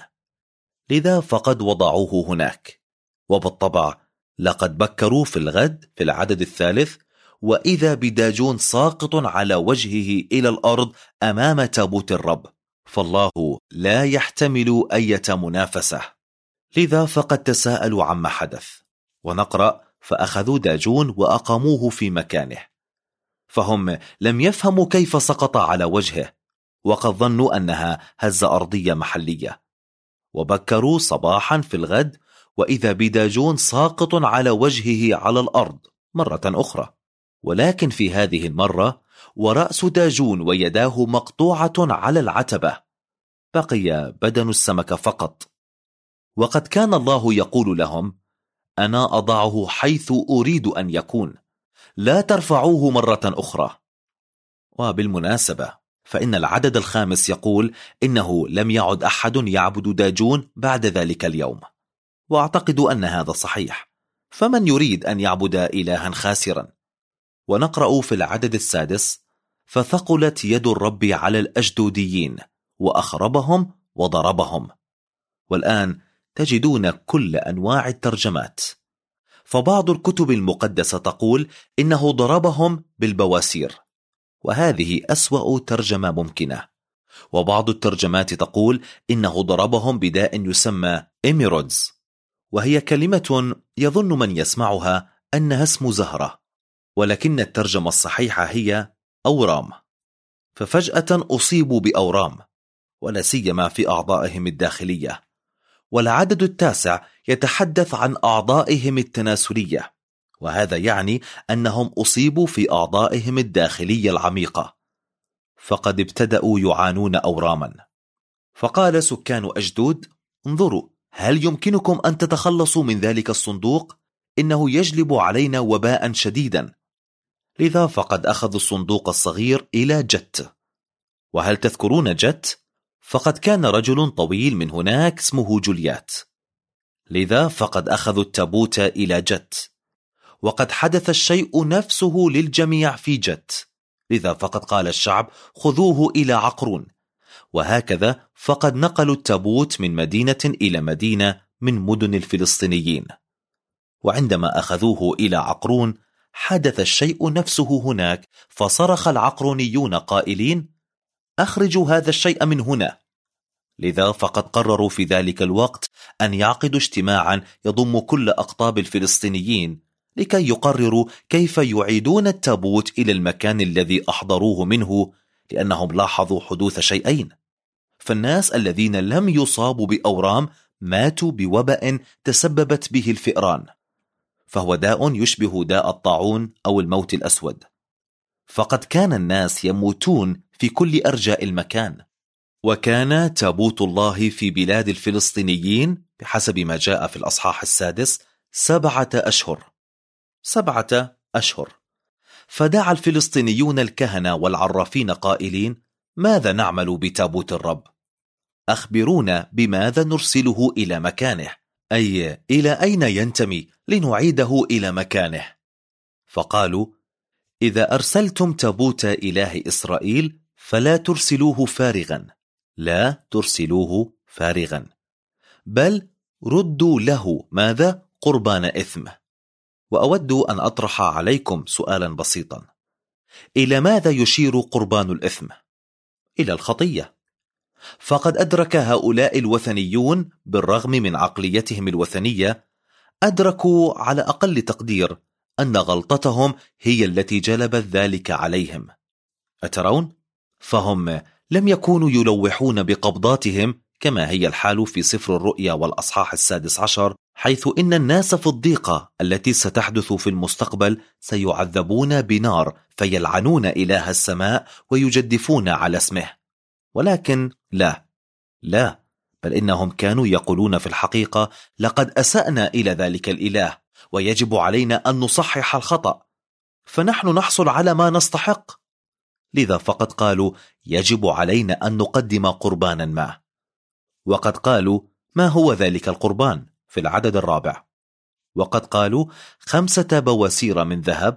لذا فقد وضعوه هناك. وبالطبع لقد بكروا في الغد في العدد الثالث، وإذا بداجون ساقط على وجهه إلى الأرض أمام تابوت الرب، فالله لا يحتمل أي منافسة. لذا فقد تساءلوا عما حدث. ونقرأ: فأخذوا داجون وأقاموه في مكانه. فهم لم يفهموا كيف سقط على وجهه، وقد ظنوا أنها هزة أرضية محلية. وبكروا صباحا في الغد، وإذا بداجون ساقط على وجهه على الأرض مرة أخرى، ولكن في هذه المرة ورأس داجون ويداه مقطوعة على العتبة، بقي بدن السمكة فقط. وقد كان الله يقول لهم: أنا أضعه حيث أريد أن يكون، لا ترفعوه مرة أخرى. وبالمناسبة فإن العدد الخامس يقول إنه لم يعد أحد يعبد داجون بعد ذلك اليوم، وأعتقد أن هذا صحيح، فمن يريد أن يعبد إلها خاسرا؟ ونقرأ في العدد السادس: فثقلت يد الرب على الأشدوديين وأخربهم وضربهم. والآن تجدون كل أنواع الترجمات، فبعض الكتب المقدسة تقول إنه ضربهم بالبواسير، وهذه أسوأ ترجمة ممكنة. وبعض الترجمات تقول إنه ضربهم بداء يسمى إميرودز، وهي كلمة يظن من يسمعها أنها اسم زهرة، ولكن الترجمة الصحيحة هي أورام. ففجأة أصيبوا بأورام، ولا سيما في أعضائهم الداخلية. والعدد التاسع يتحدث عن أعضائهم التناسلية، وهذا يعني أنهم أصيبوا في أعضائهم الداخلية العميقة، فقد ابتدأوا يعانون أوراما. فقال سكان أشدود: انظروا، هل يمكنكم أن تتخلصوا من ذلك الصندوق؟ إنه يجلب علينا وباء شديدا. لذا فقد أخذوا الصندوق الصغير إلى جت. وهل تذكرون جت؟ فقد كان رجل طويل من هناك اسمه جوليات. لذا فقد أخذوا التابوت إلى جت، وقد حدث الشيء نفسه للجميع في جت. لذا فقد قال الشعب: خذوه إلى عقرون. وهكذا فقد نقلوا التابوت من مدينة إلى مدينة من مدن الفلسطينيين. وعندما أخذوه إلى عقرون حدث الشيء نفسه هناك، فصرخ العقرونيون قائلين: أخرجوا هذا الشيء من هنا. لذا فقد قرروا في ذلك الوقت أن يعقدوا اجتماعا يضم كل أقطاب الفلسطينيين لكي يقرروا كيف يعيدون التابوت إلى المكان الذي أحضروه منه، لأنهم لاحظوا حدوث شيئين: فالناس الذين لم يصابوا بأورام ماتوا بوباء تسببت به الفئران، فهو داء يشبه داء الطاعون أو الموت الأسود. فقد كان الناس يموتون في كل أرجاء المكان. وكان تابوت الله في بلاد الفلسطينيين بحسب ما جاء في الأصحاح السادس سبعة أشهر سبعة أشهر فدعا الفلسطينيون الكهنة والعرافين قائلين: ماذا نعمل بتابوت الرب؟ أخبرونا بماذا نرسله إلى مكانه، أي إلى أين ينتمي لنعيده إلى مكانه. فقالوا: إذا أرسلتم تابوت إله إسرائيل فلا ترسلوه فارغا، لا ترسلوه فارغا، بل ردوا له ماذا؟ قربان إثم. وأود أن أطرح عليكم سؤالا بسيطا: إلى ماذا يشير قربان الإثم؟ إلى الخطية. فقد أدرك هؤلاء الوثنيون بالرغم من عقليتهم الوثنية، أدركوا على أقل تقدير أن غلطتهم هي التي جلبت ذلك عليهم. أترون؟ فهم لم يكونوا يلوحون بقبضاتهم كما هي الحال في سفر الرؤيا والأصحاح السادس عشر، حيث إن الناس في الضيقة التي ستحدث في المستقبل سيعذبون بنار فيلعنون إله السماء ويجدفون على اسمه. ولكن لا لا بل إنهم كانوا يقولون في الحقيقة: لقد أسأنا إلى ذلك الإله، ويجب علينا أن نصحح الخطأ، فنحن نحصل على ما نستحق. لذا فقد قالوا: يجب علينا أن نقدم قربانا ما. وقد قالوا: ما هو ذلك القربان؟ في العدد الرابع. وقد قالوا: خمسة بواسير من ذهب،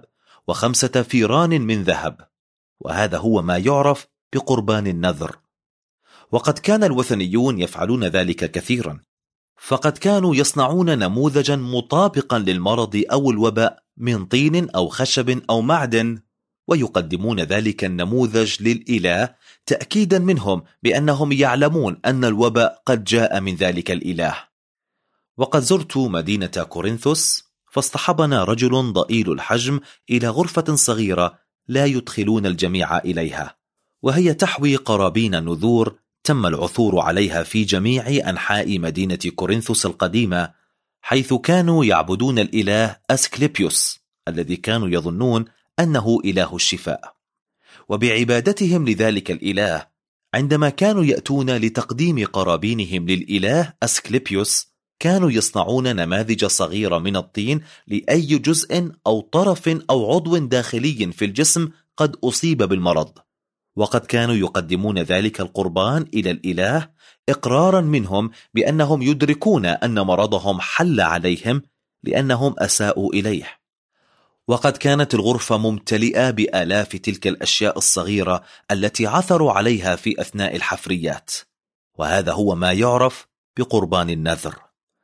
وخمسة فيران من ذهب، وهذا هو ما يعرف بقربان النذر. وقد كان الوثنيون يفعلون ذلك كثيرا، فقد كانوا يصنعون نموذجا مطابقا للمرض أو الوباء من طين أو خشب أو معدن، ويقدمون ذلك النموذج للإله تأكيدا منهم بأنهم يعلمون أن الوباء قد جاء من ذلك الإله. وقد زرت مدينة كورنثوس، فاصطحبنا رجل ضئيل الحجم إلى غرفة صغيرة لا يدخلون الجميع إليها، وهي تحوي قرابين نذور تم العثور عليها في جميع أنحاء مدينة كورنثوس القديمة، حيث كانوا يعبدون الإله أسكليبيوس الذي كانوا يظنون أنه إله الشفاء. وبعبادتهم لذلك الإله، عندما كانوا يأتون لتقديم قرابينهم للإله أسكليبيوس، كانوا يصنعون نماذج صغيرة من الطين لأي جزء أو طرف أو عضو داخلي في الجسم قد أصيب بالمرض، وقد كانوا يقدمون ذلك القربان إلى الإله إقرارا منهم بأنهم يدركون أن مرضهم حل عليهم لأنهم أساءوا إليه. وقد كانت الغرفة ممتلئة بآلاف تلك الأشياء الصغيرة التي عثروا عليها في أثناء الحفريات، وهذا هو ما يعرف بقربان النذر.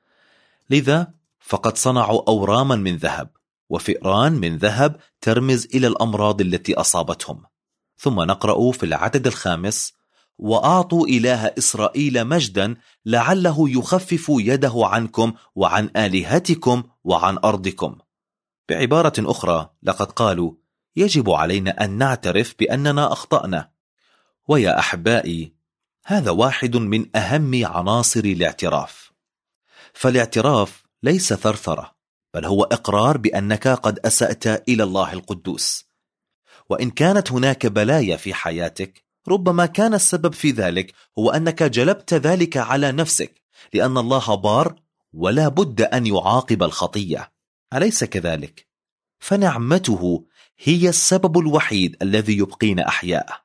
لذا فقد صنعوا أوراما من ذهب وفئران من ذهب ترمز إلى الأمراض التي أصابتهم. ثم نقرأ في العدد الخامس: وأعطوا إله إسرائيل مجدا لعله يخفف يده عنكم وعن آلهتكم وعن أرضكم. بعبارة أخرى، لقد قالوا يجب علينا أن نعترف بأننا أخطأنا. ويا أحبائي، هذا واحد من أهم عناصر الاعتراف، فالاعتراف ليس ثرثرة، بل هو إقرار بأنك قد أسأت إلى الله القدوس. وإن كانت هناك بلايا في حياتك، ربما كان السبب في ذلك هو أنك جلبت ذلك على نفسك، لأن الله بار ولا بد أن يعاقب الخطية، أليس كذلك؟ فنعمته هي السبب الوحيد الذي يبقينا أحياء.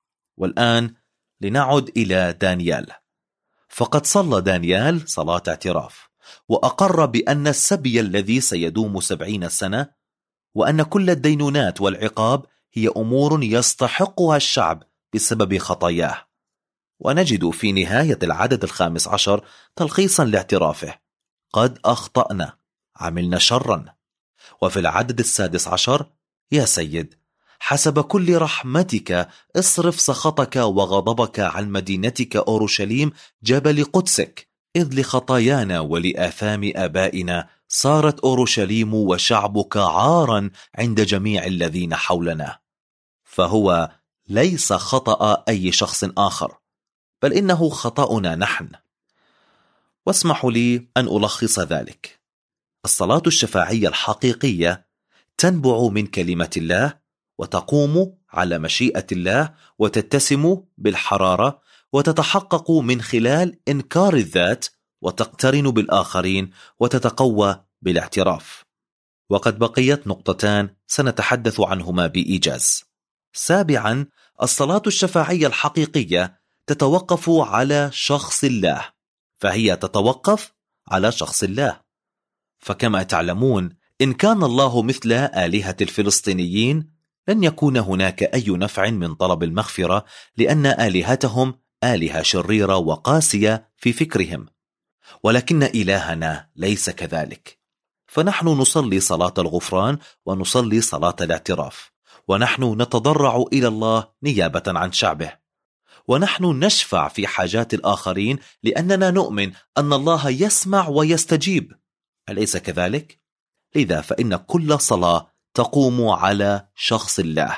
والآن لنعد إلى دانيال، فقد صلى دانيال صلاة اعتراف، وأقر بأن السبي الذي سيدوم سبعين سنة وأن كل الدينونات والعقاب هي أمور يستحقها الشعب بسبب خطاياه. ونجد في نهاية العدد الخامس عشر تلخيصا لاعترافه: قد أخطأنا، عملنا شرا. وفي العدد السادس عشر: يا سيد، حسب كل رحمتك اصرف سخطك وغضبك عن مدينتك أورشليم جبل قدسك، إذ لخطايانا ولآثام آبائنا صارت أورشليم وشعبك عارا عند جميع الذين حولنا. فهو ليس خطأ أي شخص آخر، بل إنه خطأنا نحن. واسمحوا لي أن ألخص ذلك. الصلاة الشفاعية الحقيقية تنبع من كلمة الله، وتقوم على مشيئة الله، وتتسم بالحرارة، وتتحقق من خلال إنكار الذات، وتقترن بالآخرين، وتتقوى بالاعتراف. وقد بقيت نقطتان سنتحدث عنهما بإيجاز. سابعا، الصلاة الشفاعية الحقيقية تتوقف على شخص الله، فهي تتوقف على شخص الله. فكما تعلمون، إن كان الله مثل آلهة الفلسطينيين، لن يكون هناك أي نفع من طلب المغفرة، لأن آلهتهم آلهة شريرة وقاسية في فكرهم. ولكن إلهنا ليس كذلك، فنحن نصلي صلاة الغفران ونصلي صلاة الاعتراف، ونحن نتضرع إلى الله نيابة عن شعبه، ونحن نشفع في حاجات الآخرين لأننا نؤمن أن الله يسمع ويستجيب، أليس كذلك؟ لذا فإن كل صلاة تقوم على شخص الله.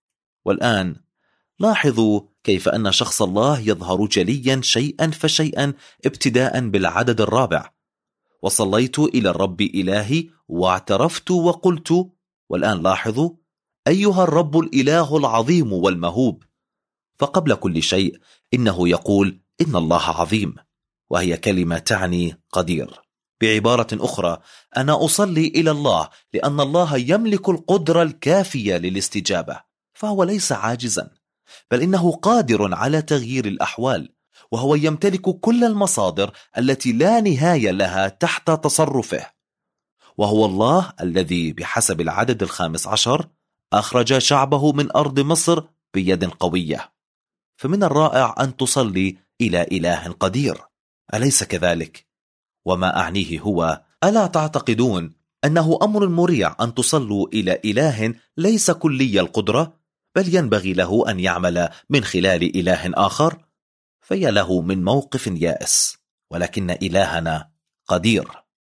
والآن لاحظوا كيف أن شخص الله يظهر جليا شيئا فشيئا ابتداء بالعدد الرابع: وصليت إلى الرب إلهي واعترفت وقلت. والآن لاحظوا: أيها الرب الإله العظيم والمهوب. فقبل كل شيء إنه يقول إن الله عظيم، وهي كلمة تعني قدير. بعبارة أخرى، أنا أصلي إلى الله لأن الله يملك القدرة الكافية للاستجابة، فهو ليس عاجزا، بل إنه قادر على تغيير الأحوال، وهو يمتلك كل المصادر التي لا نهاية لها تحت تصرفه. وهو الله الذي بحسب العدد الخامس عشر أخرج شعبه من أرض مصر بيد قوية. فمن الرائع أن تصلي إلى إله قدير، أليس كذلك؟ وما أعنيه هو: ألا تعتقدون أنه أمر مريع أن تصلوا إلى إله ليس كلي القدرة، بل ينبغي له أن يعمل من خلال إله آخر؟ في له من موقف يائس، ولكن إلهنا قدير.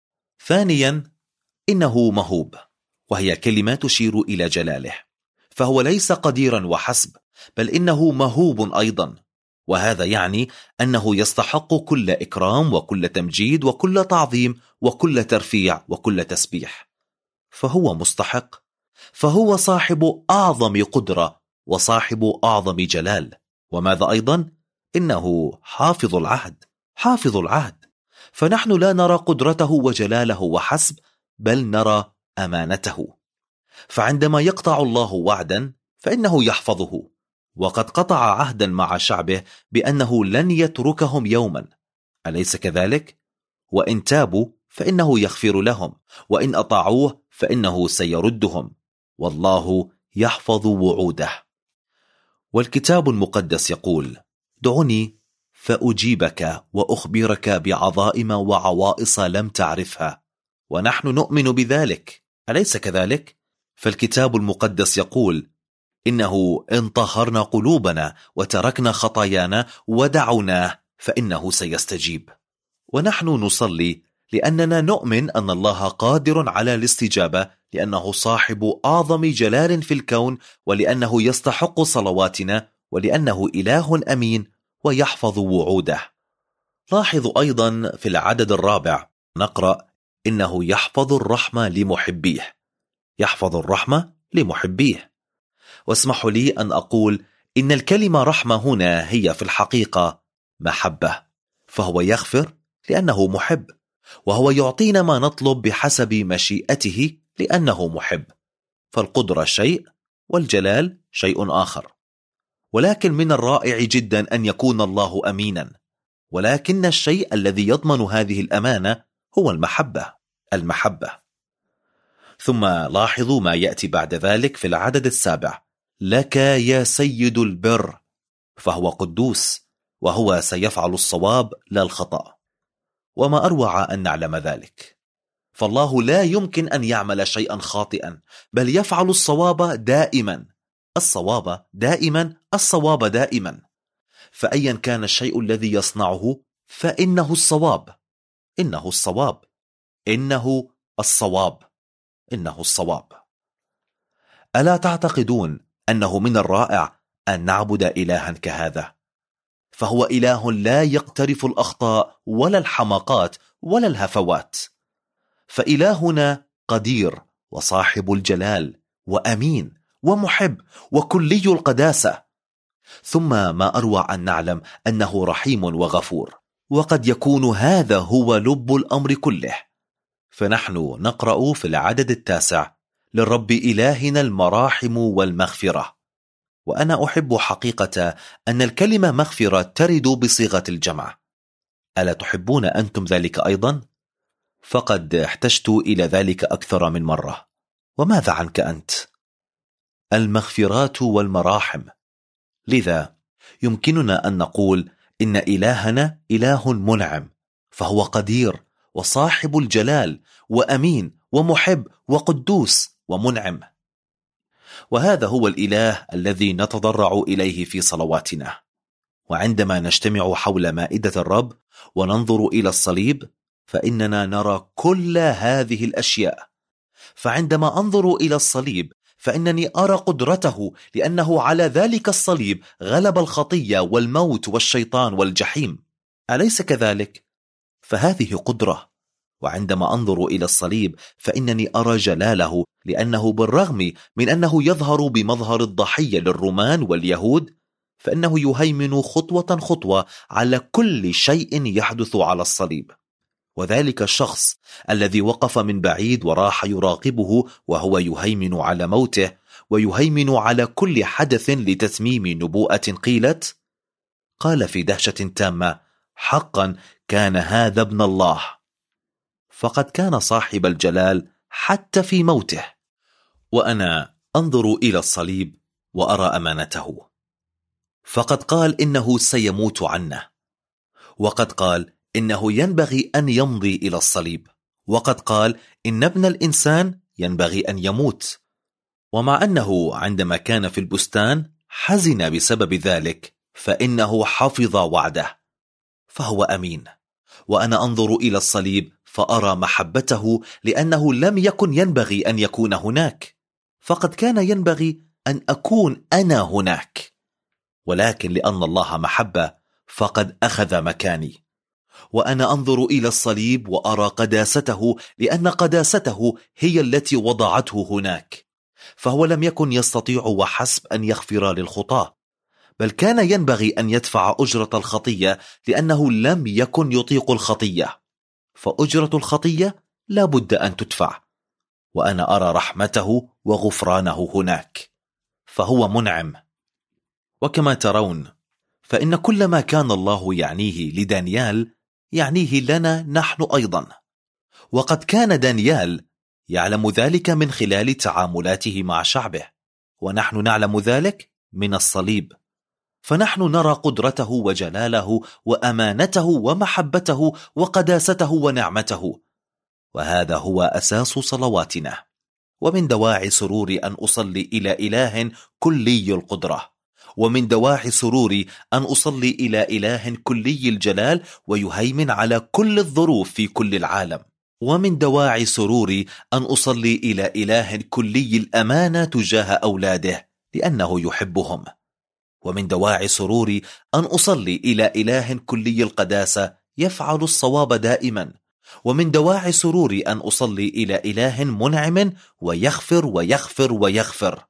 ثانيا، إنه مهوب، وهي كلمة تشير إلى جلاله، فهو ليس قديرا وحسب، بل إنه مهوب أيضا، وهذا يعني أنه يستحق كل إكرام وكل تمجيد وكل تعظيم وكل ترفيع وكل تسبيح، فهو مستحق، فهو صاحب أعظم قدرة وصاحب أعظم جلال. وماذا أيضا؟ إنه حافظ العهد، حافظ العهد، فنحن لا نرى قدرته وجلاله وحسب، بل نرى أمانته. فعندما يقطع الله وعدا فإنه يحفظه، وقد قطع عهدا مع شعبه بأنه لن يتركهم يوما، أليس كذلك؟ وإن تابوا فإنه يغفر لهم، وإن أطاعوه فإنه سيردهم، والله يحفظ وعوده. والكتاب المقدس يقول: دعني فأجيبك وأخبرك بعظائم وعوائص لم تعرفها، ونحن نؤمن بذلك، أليس كذلك؟ فالكتاب المقدس يقول: إنه إن طهرنا قلوبنا وتركنا خطايانا ودعوناه فإنه سيستجيب. ونحن نصلي لأننا نؤمن أن الله قادر على الاستجابة، لأنه صاحب أعظم جلال في الكون، ولأنه يستحق صلواتنا، ولأنه إله أمين ويحفظ وعوده. لاحظوا أيضا في العدد الرابع نقرأ: إنه يحفظ الرحمة لمحبيه، يحفظ الرحمة لمحبيه. واسمحوا لي أن أقول إن الكلمة رحمة هنا هي في الحقيقة محبة، فهو يغفر لأنه محب، وهو يعطينا ما نطلب بحسب مشيئته لأنه محب. فالقدرة شيء والجلال شيء آخر. ولكن من الرائع جدا أن يكون الله أمينا، ولكن الشيء الذي يضمن هذه الأمانة هو المحبة، المحبة. ثم لاحظوا ما يأتي بعد ذلك في العدد السابع: لك يا سيد البر، فهو قدوس، وهو سيفعل الصواب لا الخطأ. وما أروع أن نعلم ذلك، فالله لا يمكن أن يعمل شيئا خاطئا، بل يفعل الصواب دائما، الصواب دائما، الصواب دائما. فأيا كان الشيء الذي يصنعه فإنه الصواب، إنه الصواب، إنه الصواب، إنه الصواب. ألا تعتقدون أنه من الرائع أن نعبد إلها كهذا؟ فهو إله لا يقترف الأخطاء ولا الحماقات ولا الهفوات، فإلهنا قدير وصاحب الجلال وأمين ومحب وكلي القداسة. ثم ما أروع أن نعلم أنه رحيم وغفور، وقد يكون هذا هو لب الأمر كله. فنحن نقرأ في العدد التاسع: للرب إلهنا المراحم والمغفرة. وأنا أحب حقيقة أن الكلمة مغفرة ترد بصيغة الجمع. ألا تحبون أنتم ذلك أيضا؟ فقد احتجت إلى ذلك أكثر من مرة. وماذا عنك أنت؟ المغفرات والمراحم. لذا يمكننا أن نقول إن إلهنا إله منعم، فهو قدير وصاحب الجلال وأمين ومحب وقدوس ومنعم. وهذا هو الإله الذي نتضرع إليه في صلواتنا. وعندما نجتمع حول مائدة الرب وننظر إلى الصليب فإننا نرى كل هذه الأشياء. فعندما أنظر إلى الصليب فإنني أرى قدرته، لأنه على ذلك الصليب غلب الخطية والموت والشيطان والجحيم، أليس كذلك؟ فهذه قدرة. وعندما أنظر إلى الصليب فإنني أرى جلاله، لأنه بالرغم من أنه يظهر بمظهر الضحية للرومان واليهود، فإنه يهيمن خطوة خطوة على كل شيء يحدث على الصليب. وذلك الشخص الذي وقف من بعيد وراح يراقبه وهو يهيمن على موته ويهيمن على كل حدث لتتميم نبوءة قيلت، قال في دهشة تامة: حقا كان هذا ابن الله. فقد كان صاحب الجلال حتى في موته. وأنا أنظر إلى الصليب وأرى أمانته، فقد قال إنه سيموت عنا، وقد قال إنه ينبغي أن يمضي إلى الصليب، وقد قال إن ابن الإنسان ينبغي أن يموت. ومع أنه عندما كان في البستان حزن بسبب ذلك، فإنه حفظ وعده، فهو أمين. وأنا أنظر إلى الصليب فأرى محبته، لأنه لم يكن ينبغي أن يكون هناك، فقد كان ينبغي أن أكون أنا هناك، ولكن لأن الله محبة فقد أخذ مكاني. وأنا أنظر إلى الصليب وأرى قداسته، لأن قداسته هي التي وضعته هناك، فهو لم يكن يستطيع وحسب أن يغفر للخطاة، بل كان ينبغي أن يدفع أجرة الخطية، لأنه لم يكن يطيق الخطية، فأجرة الخطية لا بد أن تدفع. وأنا أرى رحمته وغفرانه هناك، فهو منعم. وكما ترون فإن كل ما كان الله يعنيه لدانيال يعنيه لنا نحن أيضا، وقد كان دانيال يعلم ذلك من خلال تعاملاته مع شعبه، ونحن نعلم ذلك من الصليب، فنحن نرى قدرته وجلاله وأمانته ومحبته وقداسته ونعمته، وهذا هو أساس صلواتنا. ومن دواعي سروري أن أصلي إلى إله كلي القدرة، ومن دواعي سروري أن أصلي إلى إله كلي الجلال ويهيمن على كل الظروف في كل العالم، ومن دواعي سروري أن أصلي إلى إله كلي الأمانة تجاه أولاده لأنه يحبهم، ومن دواعي سروري أن أصلي إلى إله كلي القداسة يفعل الصواب دائما، ومن دواعي سروري أن أصلي إلى إله منعم ويغفر ويغفر ويغفر.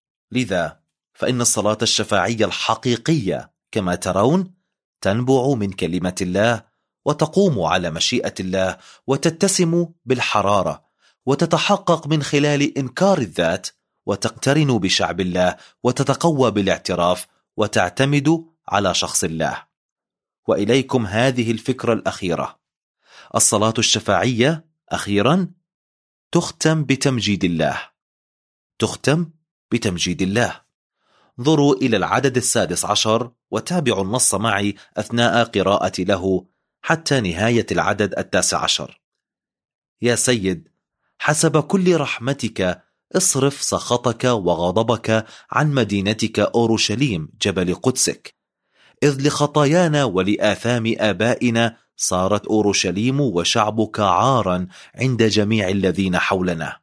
لذا فإن الصلاة الشفاعية الحقيقية كما ترون تنبع من كلمة الله، وتقوم على مشيئة الله، وتتسم بالحرارة، وتتحقق من خلال إنكار الذات، وتقترن بشعب الله، وتتقوى بالاعتراف، وتعتمد على شخص الله. وإليكم هذه الفكرة الأخيرة: الصلاة الشفاعية أخيرا تختم بتمجيد الله، تختم بتمجيد الله. انظروا إلى العدد السادس عشر وتابعوا النص معي أثناء قراءة له حتى نهاية العدد التاسع عشر. يا سيد، حسب كل رحمتك اصرف سخطك وغضبك عن مدينتك أورشليم جبل قدسك، إذ لخطايانا ولآثام آبائنا صارت أورشليم وشعبك عارا عند جميع الذين حولنا.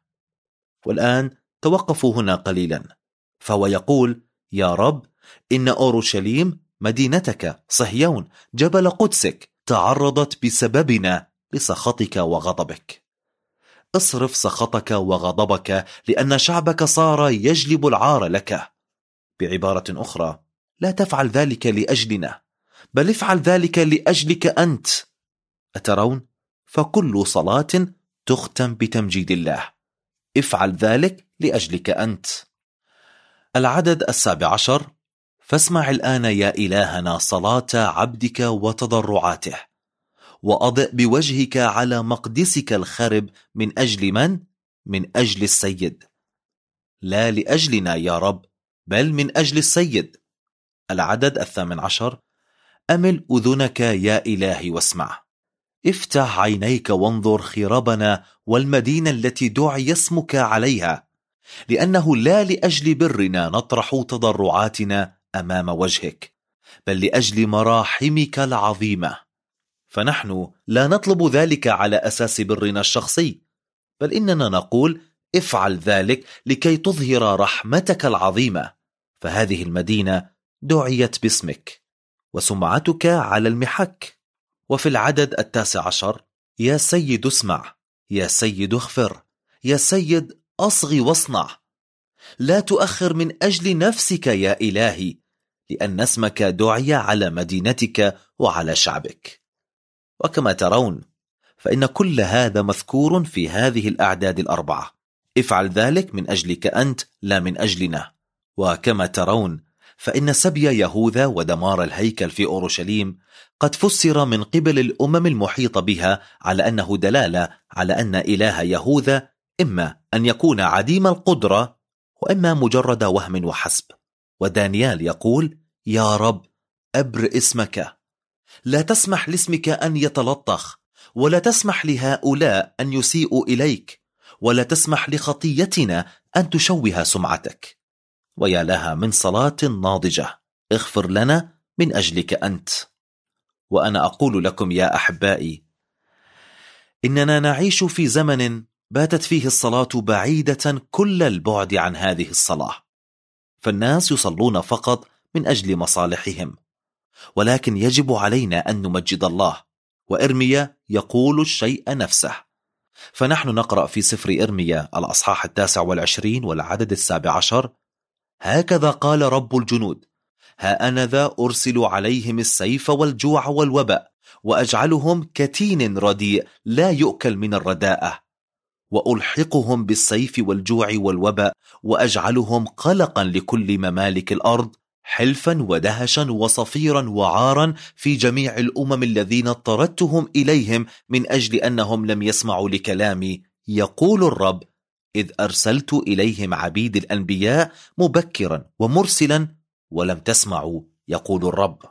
والآن توقفوا هنا قليلا، فهو يقول: يا رب، إن أورشليم مدينتك صهيون جبل قدسك تعرضت بسببنا لسخطك وغضبك. اصرف سخطك وغضبك لأن شعبك صار يجلب العار لك. بعبارة أخرى، لا تفعل ذلك لأجلنا، بل افعل ذلك لأجلك أنت. أترون؟ فكل صلاة تختم بتمجيد الله، افعل ذلك لأجلك أنت. العدد السابع عشر: فاسمع الآن يا إلهنا صلاة عبدك وتضرعاته، وأضئ بوجهك على مقدسك الخرب. من أجل من؟ من أجل السيد، لا لأجلنا يا رب، بل من أجل السيد. العدد الثامن عشر: أمل أذنك يا إلهي واسمع، افتح عينيك وانظر خرابنا والمدينة التي دعي اسمك عليها، لأنه لا لأجل برنا نطرح تضرعاتنا أمام وجهك، بل لأجل مراحمك العظيمة. فنحن لا نطلب ذلك على أساس برنا الشخصي، بل إننا نقول افعل ذلك لكي تظهر رحمتك العظيمة، فهذه المدينة دعيت باسمك وسمعتك على المحك. وفي العدد التاسع عشر: يا سيد اسمع، يا سيد اغفر، يا سيد أصغي واصنع، لا تؤخر من أجل نفسك يا إلهي، لأن اسمك دعي على مدينتك وعلى شعبك. وكما ترون فإن كل هذا مذكور في هذه الأعداد الأربعة. افعل ذلك من أجلك أنت، لا من أجلنا. وكما ترون فإن سبي يهوذا ودمار الهيكل في أورشليم قد فسر من قبل الأمم المحيطة بها على أنه دلالة على أن إله يهوذا إما أن يكون عديم القدرة وإما مجرد وهم وحسب. ودانيال يقول: يا رب أبرئ اسمك، لا تسمح لاسمك أن يتلطخ، ولا تسمح لهؤلاء أن يسيئوا إليك، ولا تسمح لخطيتنا أن تشوه سمعتك. ويا لها من صلاة ناضجة: اغفر لنا من أجلك أنت. وأنا أقول لكم يا أحبائي، إننا نعيش في زمن باتت فيه الصلاة بعيدة كل البعد عن هذه الصلاة، فالناس يصلون فقط من أجل مصالحهم، ولكن يجب علينا أن نمجد الله. وإرميا يقول الشيء نفسه، فنحن نقرأ في سفر إرميا الأصحاح التاسع والعشرين والعدد السابع عشر: هكذا قال رب الجنود: ها أنا ذا أرسل عليهم السيف والجوع والوباء، وأجعلهم كتين رديء لا يؤكل من الرداءة، وألحقهم بالسيف والجوع والوباء، وأجعلهم قلقا لكل ممالك الأرض، حلفا ودهشا وصفيرا وعارا في جميع الأمم الذين اضطردتهم إليهم من أجل أنهم لم يسمعوا لكلامي، يقول الرب، إذ أرسلت إليهم عبيد الأنبياء مبكرا ومرسلا ولم تسمعوا، يقول الرب.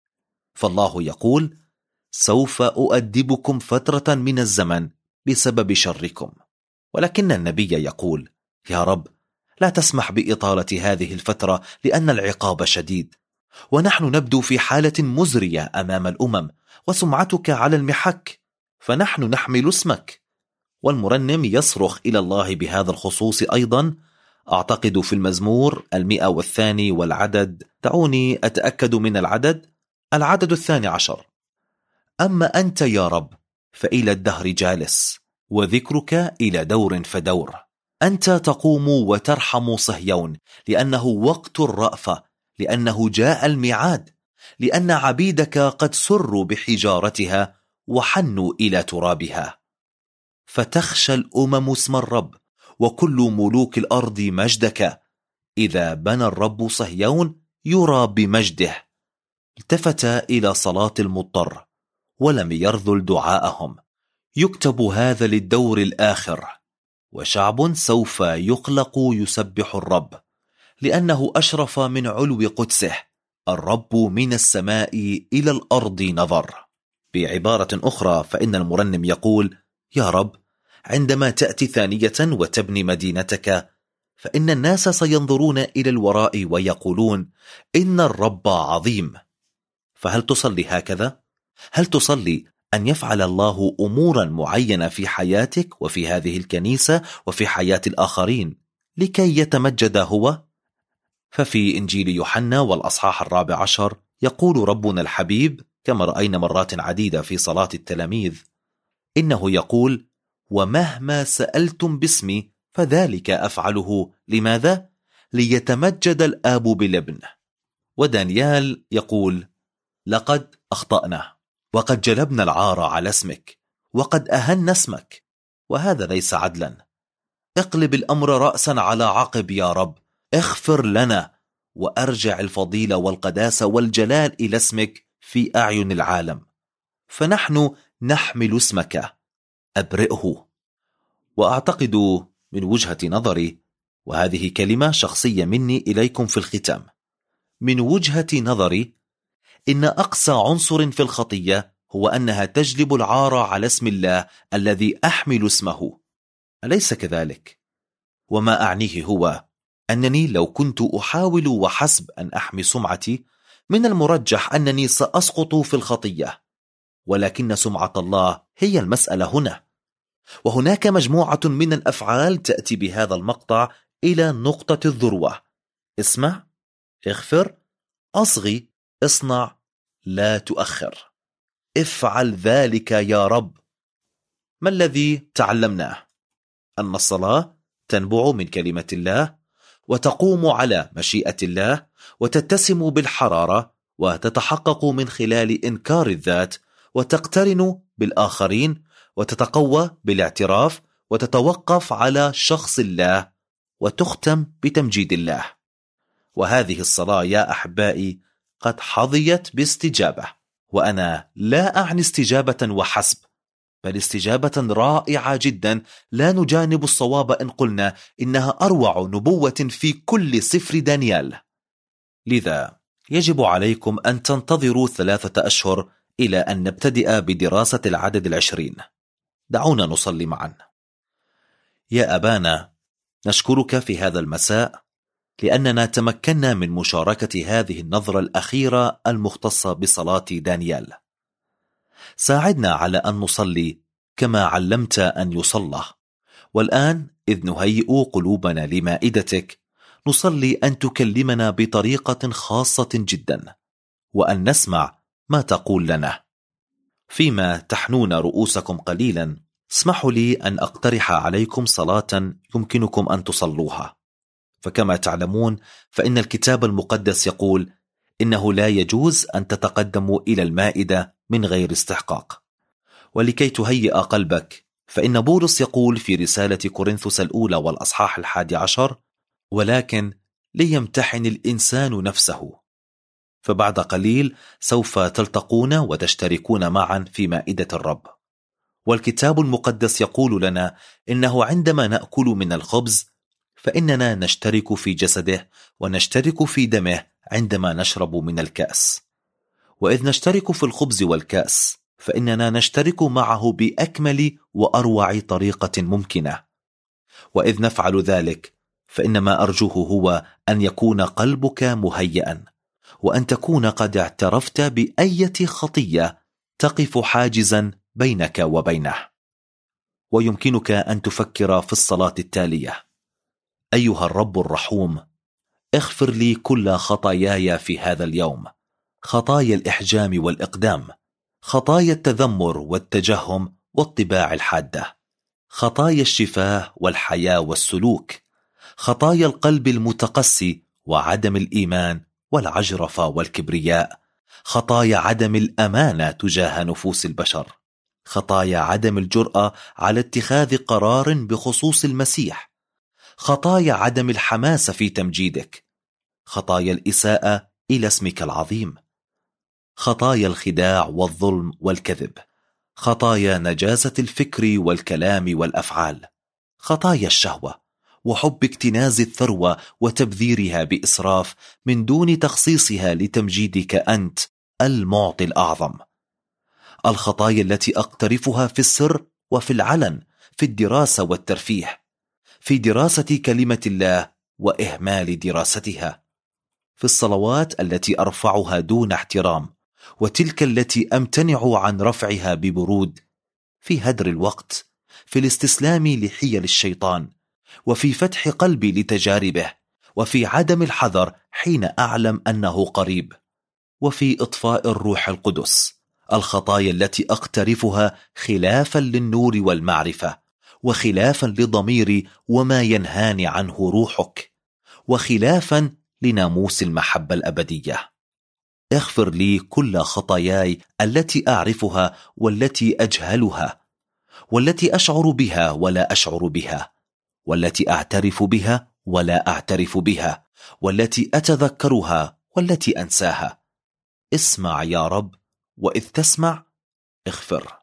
فالله يقول: سوف أؤدبكم فترة من الزمن بسبب شركم. ولكن النبي يقول: يا رب لا تسمح بإطالة هذه الفترة، لأن العقاب شديد، ونحن نبدو في حالة مزرية أمام الأمم، وسمعتك على المحك، فنحن نحمل اسمك. والمرنم يصرخ إلى الله بهذا الخصوص أيضا، أعتقد في المزمور المئة والثاني والعدد، دعوني أتأكد من العدد، العدد الثاني عشر: أما أنت يا رب فإلى الدهر جالس، وذكرك إلى دور فدور. أنت تقوم وترحم صهيون، لأنه وقت الرأفة، لأنه جاء الميعاد، لأن عبيدك قد سروا بحجارتها وحنوا إلى ترابها. فتخشى الأمم اسم الرب، وكل ملوك الأرض مجدك. إذا بنى الرب صهيون يرى بمجده. التفت إلى صلاة المضطر ولم يرذل دعاءهم. يكتب هذا للدور الآخر، وشعب سوف يقلق يسبح الرب، لأنه أشرف من علو قدسه. الرب من السماء إلى الأرض نظر. بعبارة أخرى، فإن المرنم يقول: يا رب عندما تأتي ثانية وتبني مدينتك، فإن الناس سينظرون إلى الوراء ويقولون: إن الرب عظيم. فهل تصلي هكذا؟ هل تصلي أن يفعل الله أمورا معينة في حياتك وفي هذه الكنيسة وفي حياة الآخرين لكي يتمجد هو؟ ففي إنجيل يوحنا والأصحاح الرابع عشر يقول ربنا الحبيب، كما رأينا مرات عديدة في صلاة التلاميذ، إنه يقول: ومهما سألتم باسمي فذلك أفعله. لماذا؟ ليتمجد الآب بالابن. ودانيال يقول: لقد أخطأنا، وقد جلبنا العار على اسمك، وقد أهنا اسمك، وهذا ليس عدلا. اقلب الأمر رأسا على عقب يا رب، اغفر لنا، وأرجع الفضيلة والقداسة والجلال إلى اسمك في أعين العالم، فنحن نحمل اسمك، أبرئه. وأعتقد من وجهة نظري، وهذه كلمة شخصية مني إليكم في الختام، من وجهة نظري إن أقصى عنصر في الخطية هو أنها تجلب العار على اسم الله الذي أحمل اسمه، أليس كذلك؟ وما أعنيه هو أنني لو كنت أحاول وحسب أن أحمي سمعتي، من المرجح أنني سأسقط في الخطية، ولكن سمعة الله هي المسألة هنا. وهناك مجموعة من الأفعال تأتي بهذا المقطع إلى نقطة الذروة: اسمع، اغفر، أصغي، اصنع، لا تؤخر. افعل ذلك يا رب. ما الذي تعلمناه؟ أن الصلاة تنبع من كلمة الله، وتقوم على مشيئة الله، وتتسم بالحرارة، وتتحقق من خلال إنكار الذات، وتقترن بالآخرين، وتتقوى بالاعتراف، وتتوقف على شخص الله، وتختم بتمجيد الله. وهذه الصلاة يا أحبائي قد حظيت باستجابة، وأنا لا أعني استجابة وحسب، فالاستجابة رائعة جدا، لا نجانب الصواب إن قلنا إنها أروع نبوة في كل سفر دانيال. لذا يجب عليكم أن تنتظروا ثلاثة أشهر إلى أن نبتدئ بدراسة العدد العشرين. دعونا نصلي معا. يا أبانا، نشكرك في هذا المساء لأننا تمكنا من مشاركة هذه النظرة الأخيرة المختصة بصلاة دانيال. ساعدنا على أن نصلي كما علمت أن يصلى. والآن إذ نهيئ قلوبنا لمائدتك، نصلي أن تكلمنا بطريقة خاصة جدا، وأن نسمع ما تقول لنا. فيما تحنون رؤوسكم قليلا، اسمحوا لي أن أقترح عليكم صلاة يمكنكم أن تصلوها. فكما تعلمون فإن الكتاب المقدس يقول إنه لا يجوز أن تتقدموا إلى المائدة من غير استحقاق. ولكي تهيئ قلبك، فإن بولس يقول في رسالة كورنثوس الأولى والأصحاح الحادي عشر: ولكن ليمتحن الإنسان نفسه. فبعد قليل سوف تلتقون وتشتركون معا في مائدة الرب. والكتاب المقدس يقول لنا إنه عندما نأكل من الخبز فإننا نشترك في جسده ونشترك في دمه عندما نشرب من الكأس. وإذ نشترك في الخبز والكأس فإننا نشترك معه بأكمل وأروع طريقة ممكنة. وإذ نفعل ذلك فإن ما أرجوه هو أن يكون قلبك مهيئا، وأن تكون قد اعترفت بأية خطية تقف حاجزا بينك وبينه. ويمكنك أن تفكر في الصلاة التالية: أيها الرب الرحوم، اغفر لي كل خطاياي في هذا اليوم، خطايا الإحجام والإقدام، خطايا التذمر والتجهم والطباع الحادة، خطايا الشفاه والحياة والسلوك، خطايا القلب المتقسي وعدم الإيمان والعجرفة والكبرياء، خطايا عدم الأمانة تجاه نفوس البشر، خطايا عدم الجرأة على اتخاذ قرار بخصوص المسيح، خطايا عدم الحماس في تمجيدك، خطايا الإساءة إلى اسمك العظيم، خطايا الخداع والظلم والكذب، خطايا نجاسة الفكر والكلام والأفعال، خطايا الشهوة وحب اكتناز الثروة وتبذيرها بإسراف من دون تخصيصها لتمجيدك أنت المعطي الأعظم، الخطايا التي أقترفها في السر وفي العلن، في الدراسة والترفيه، في دراسة كلمة الله وإهمال دراستها، في الصلوات التي أرفعها دون احترام، وتلك التي أمتنع عن رفعها ببرود، في هدر الوقت، في الاستسلام لحيل الشيطان، وفي فتح قلبي لتجاربه، وفي عدم الحذر حين أعلم أنه قريب، وفي إطفاء الروح القدس، الخطايا التي أقترفها خلافا للنور والمعرفة، وخلافا لضميري وما ينهاني عنه روحك، وخلافا لناموس المحبة الأبدية. اغفر لي كل خطاياي التي أعرفها والتي أجهلها، والتي أشعر بها ولا أشعر بها، والتي أعترف بها ولا أعترف بها، والتي أتذكرها والتي أنساها. اسمع يا رب، وإذ تسمع اغفر.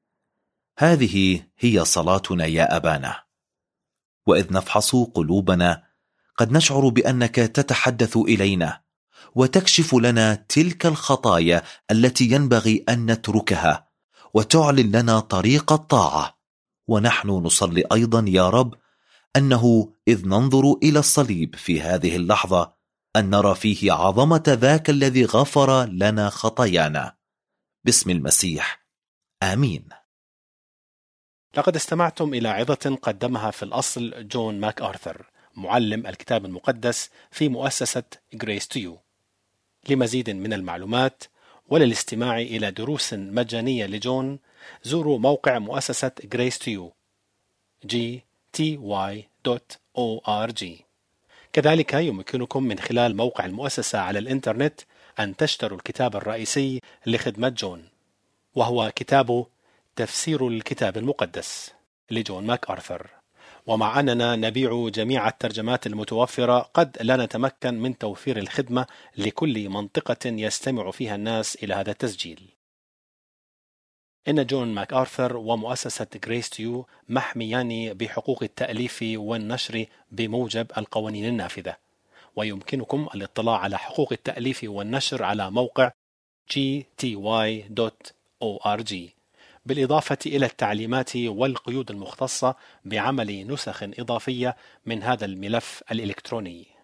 هذه هي صلاتنا يا أبانا. وإذ نفحص قلوبنا قد نشعر بأنك تتحدث إلينا وتكشف لنا تلك الخطايا التي ينبغي أن نتركها، وتعلن لنا طريق الطاعة. ونحن نصلي أيضا يا رب أنه إذ ننظر إلى الصليب في هذه اللحظة أن نرى فيه عظمة ذاك الذي غفر لنا خطايانا. باسم المسيح، آمين. لقد استمعتم إلى عظة قدمها في الأصل جون ماك آرثر، معلم الكتاب المقدس في مؤسسة Grace to You. لمزيد من المعلومات وللاستماع إلى دروس مجانية لجون، زوروا موقع مؤسسة Grace to You جي تي واي دوت أو آر جي. كذلك يمكنكم من خلال موقع المؤسسة على الإنترنت أن تشتروا الكتاب الرئيسي لخدمة جون، وهو كتابه تفسير الكتاب المقدس لجون ماك آرثر. ومع أننا نبيع جميع الترجمات المتوفرة، قد لا نتمكن من توفير الخدمة لكل منطقة يستمع فيها الناس إلى هذا التسجيل. إن جون ماكآرثر ومؤسسة جريس تيو محميان بحقوق التأليف والنشر بموجب القوانين النافذة، ويمكنكم الاطلاع على حقوق التأليف والنشر على موقع جي تي واي دوت أو آر جي، بالإضافة إلى التعليمات والقيود المختصة بعمل نسخ إضافية من هذا الملف الإلكتروني.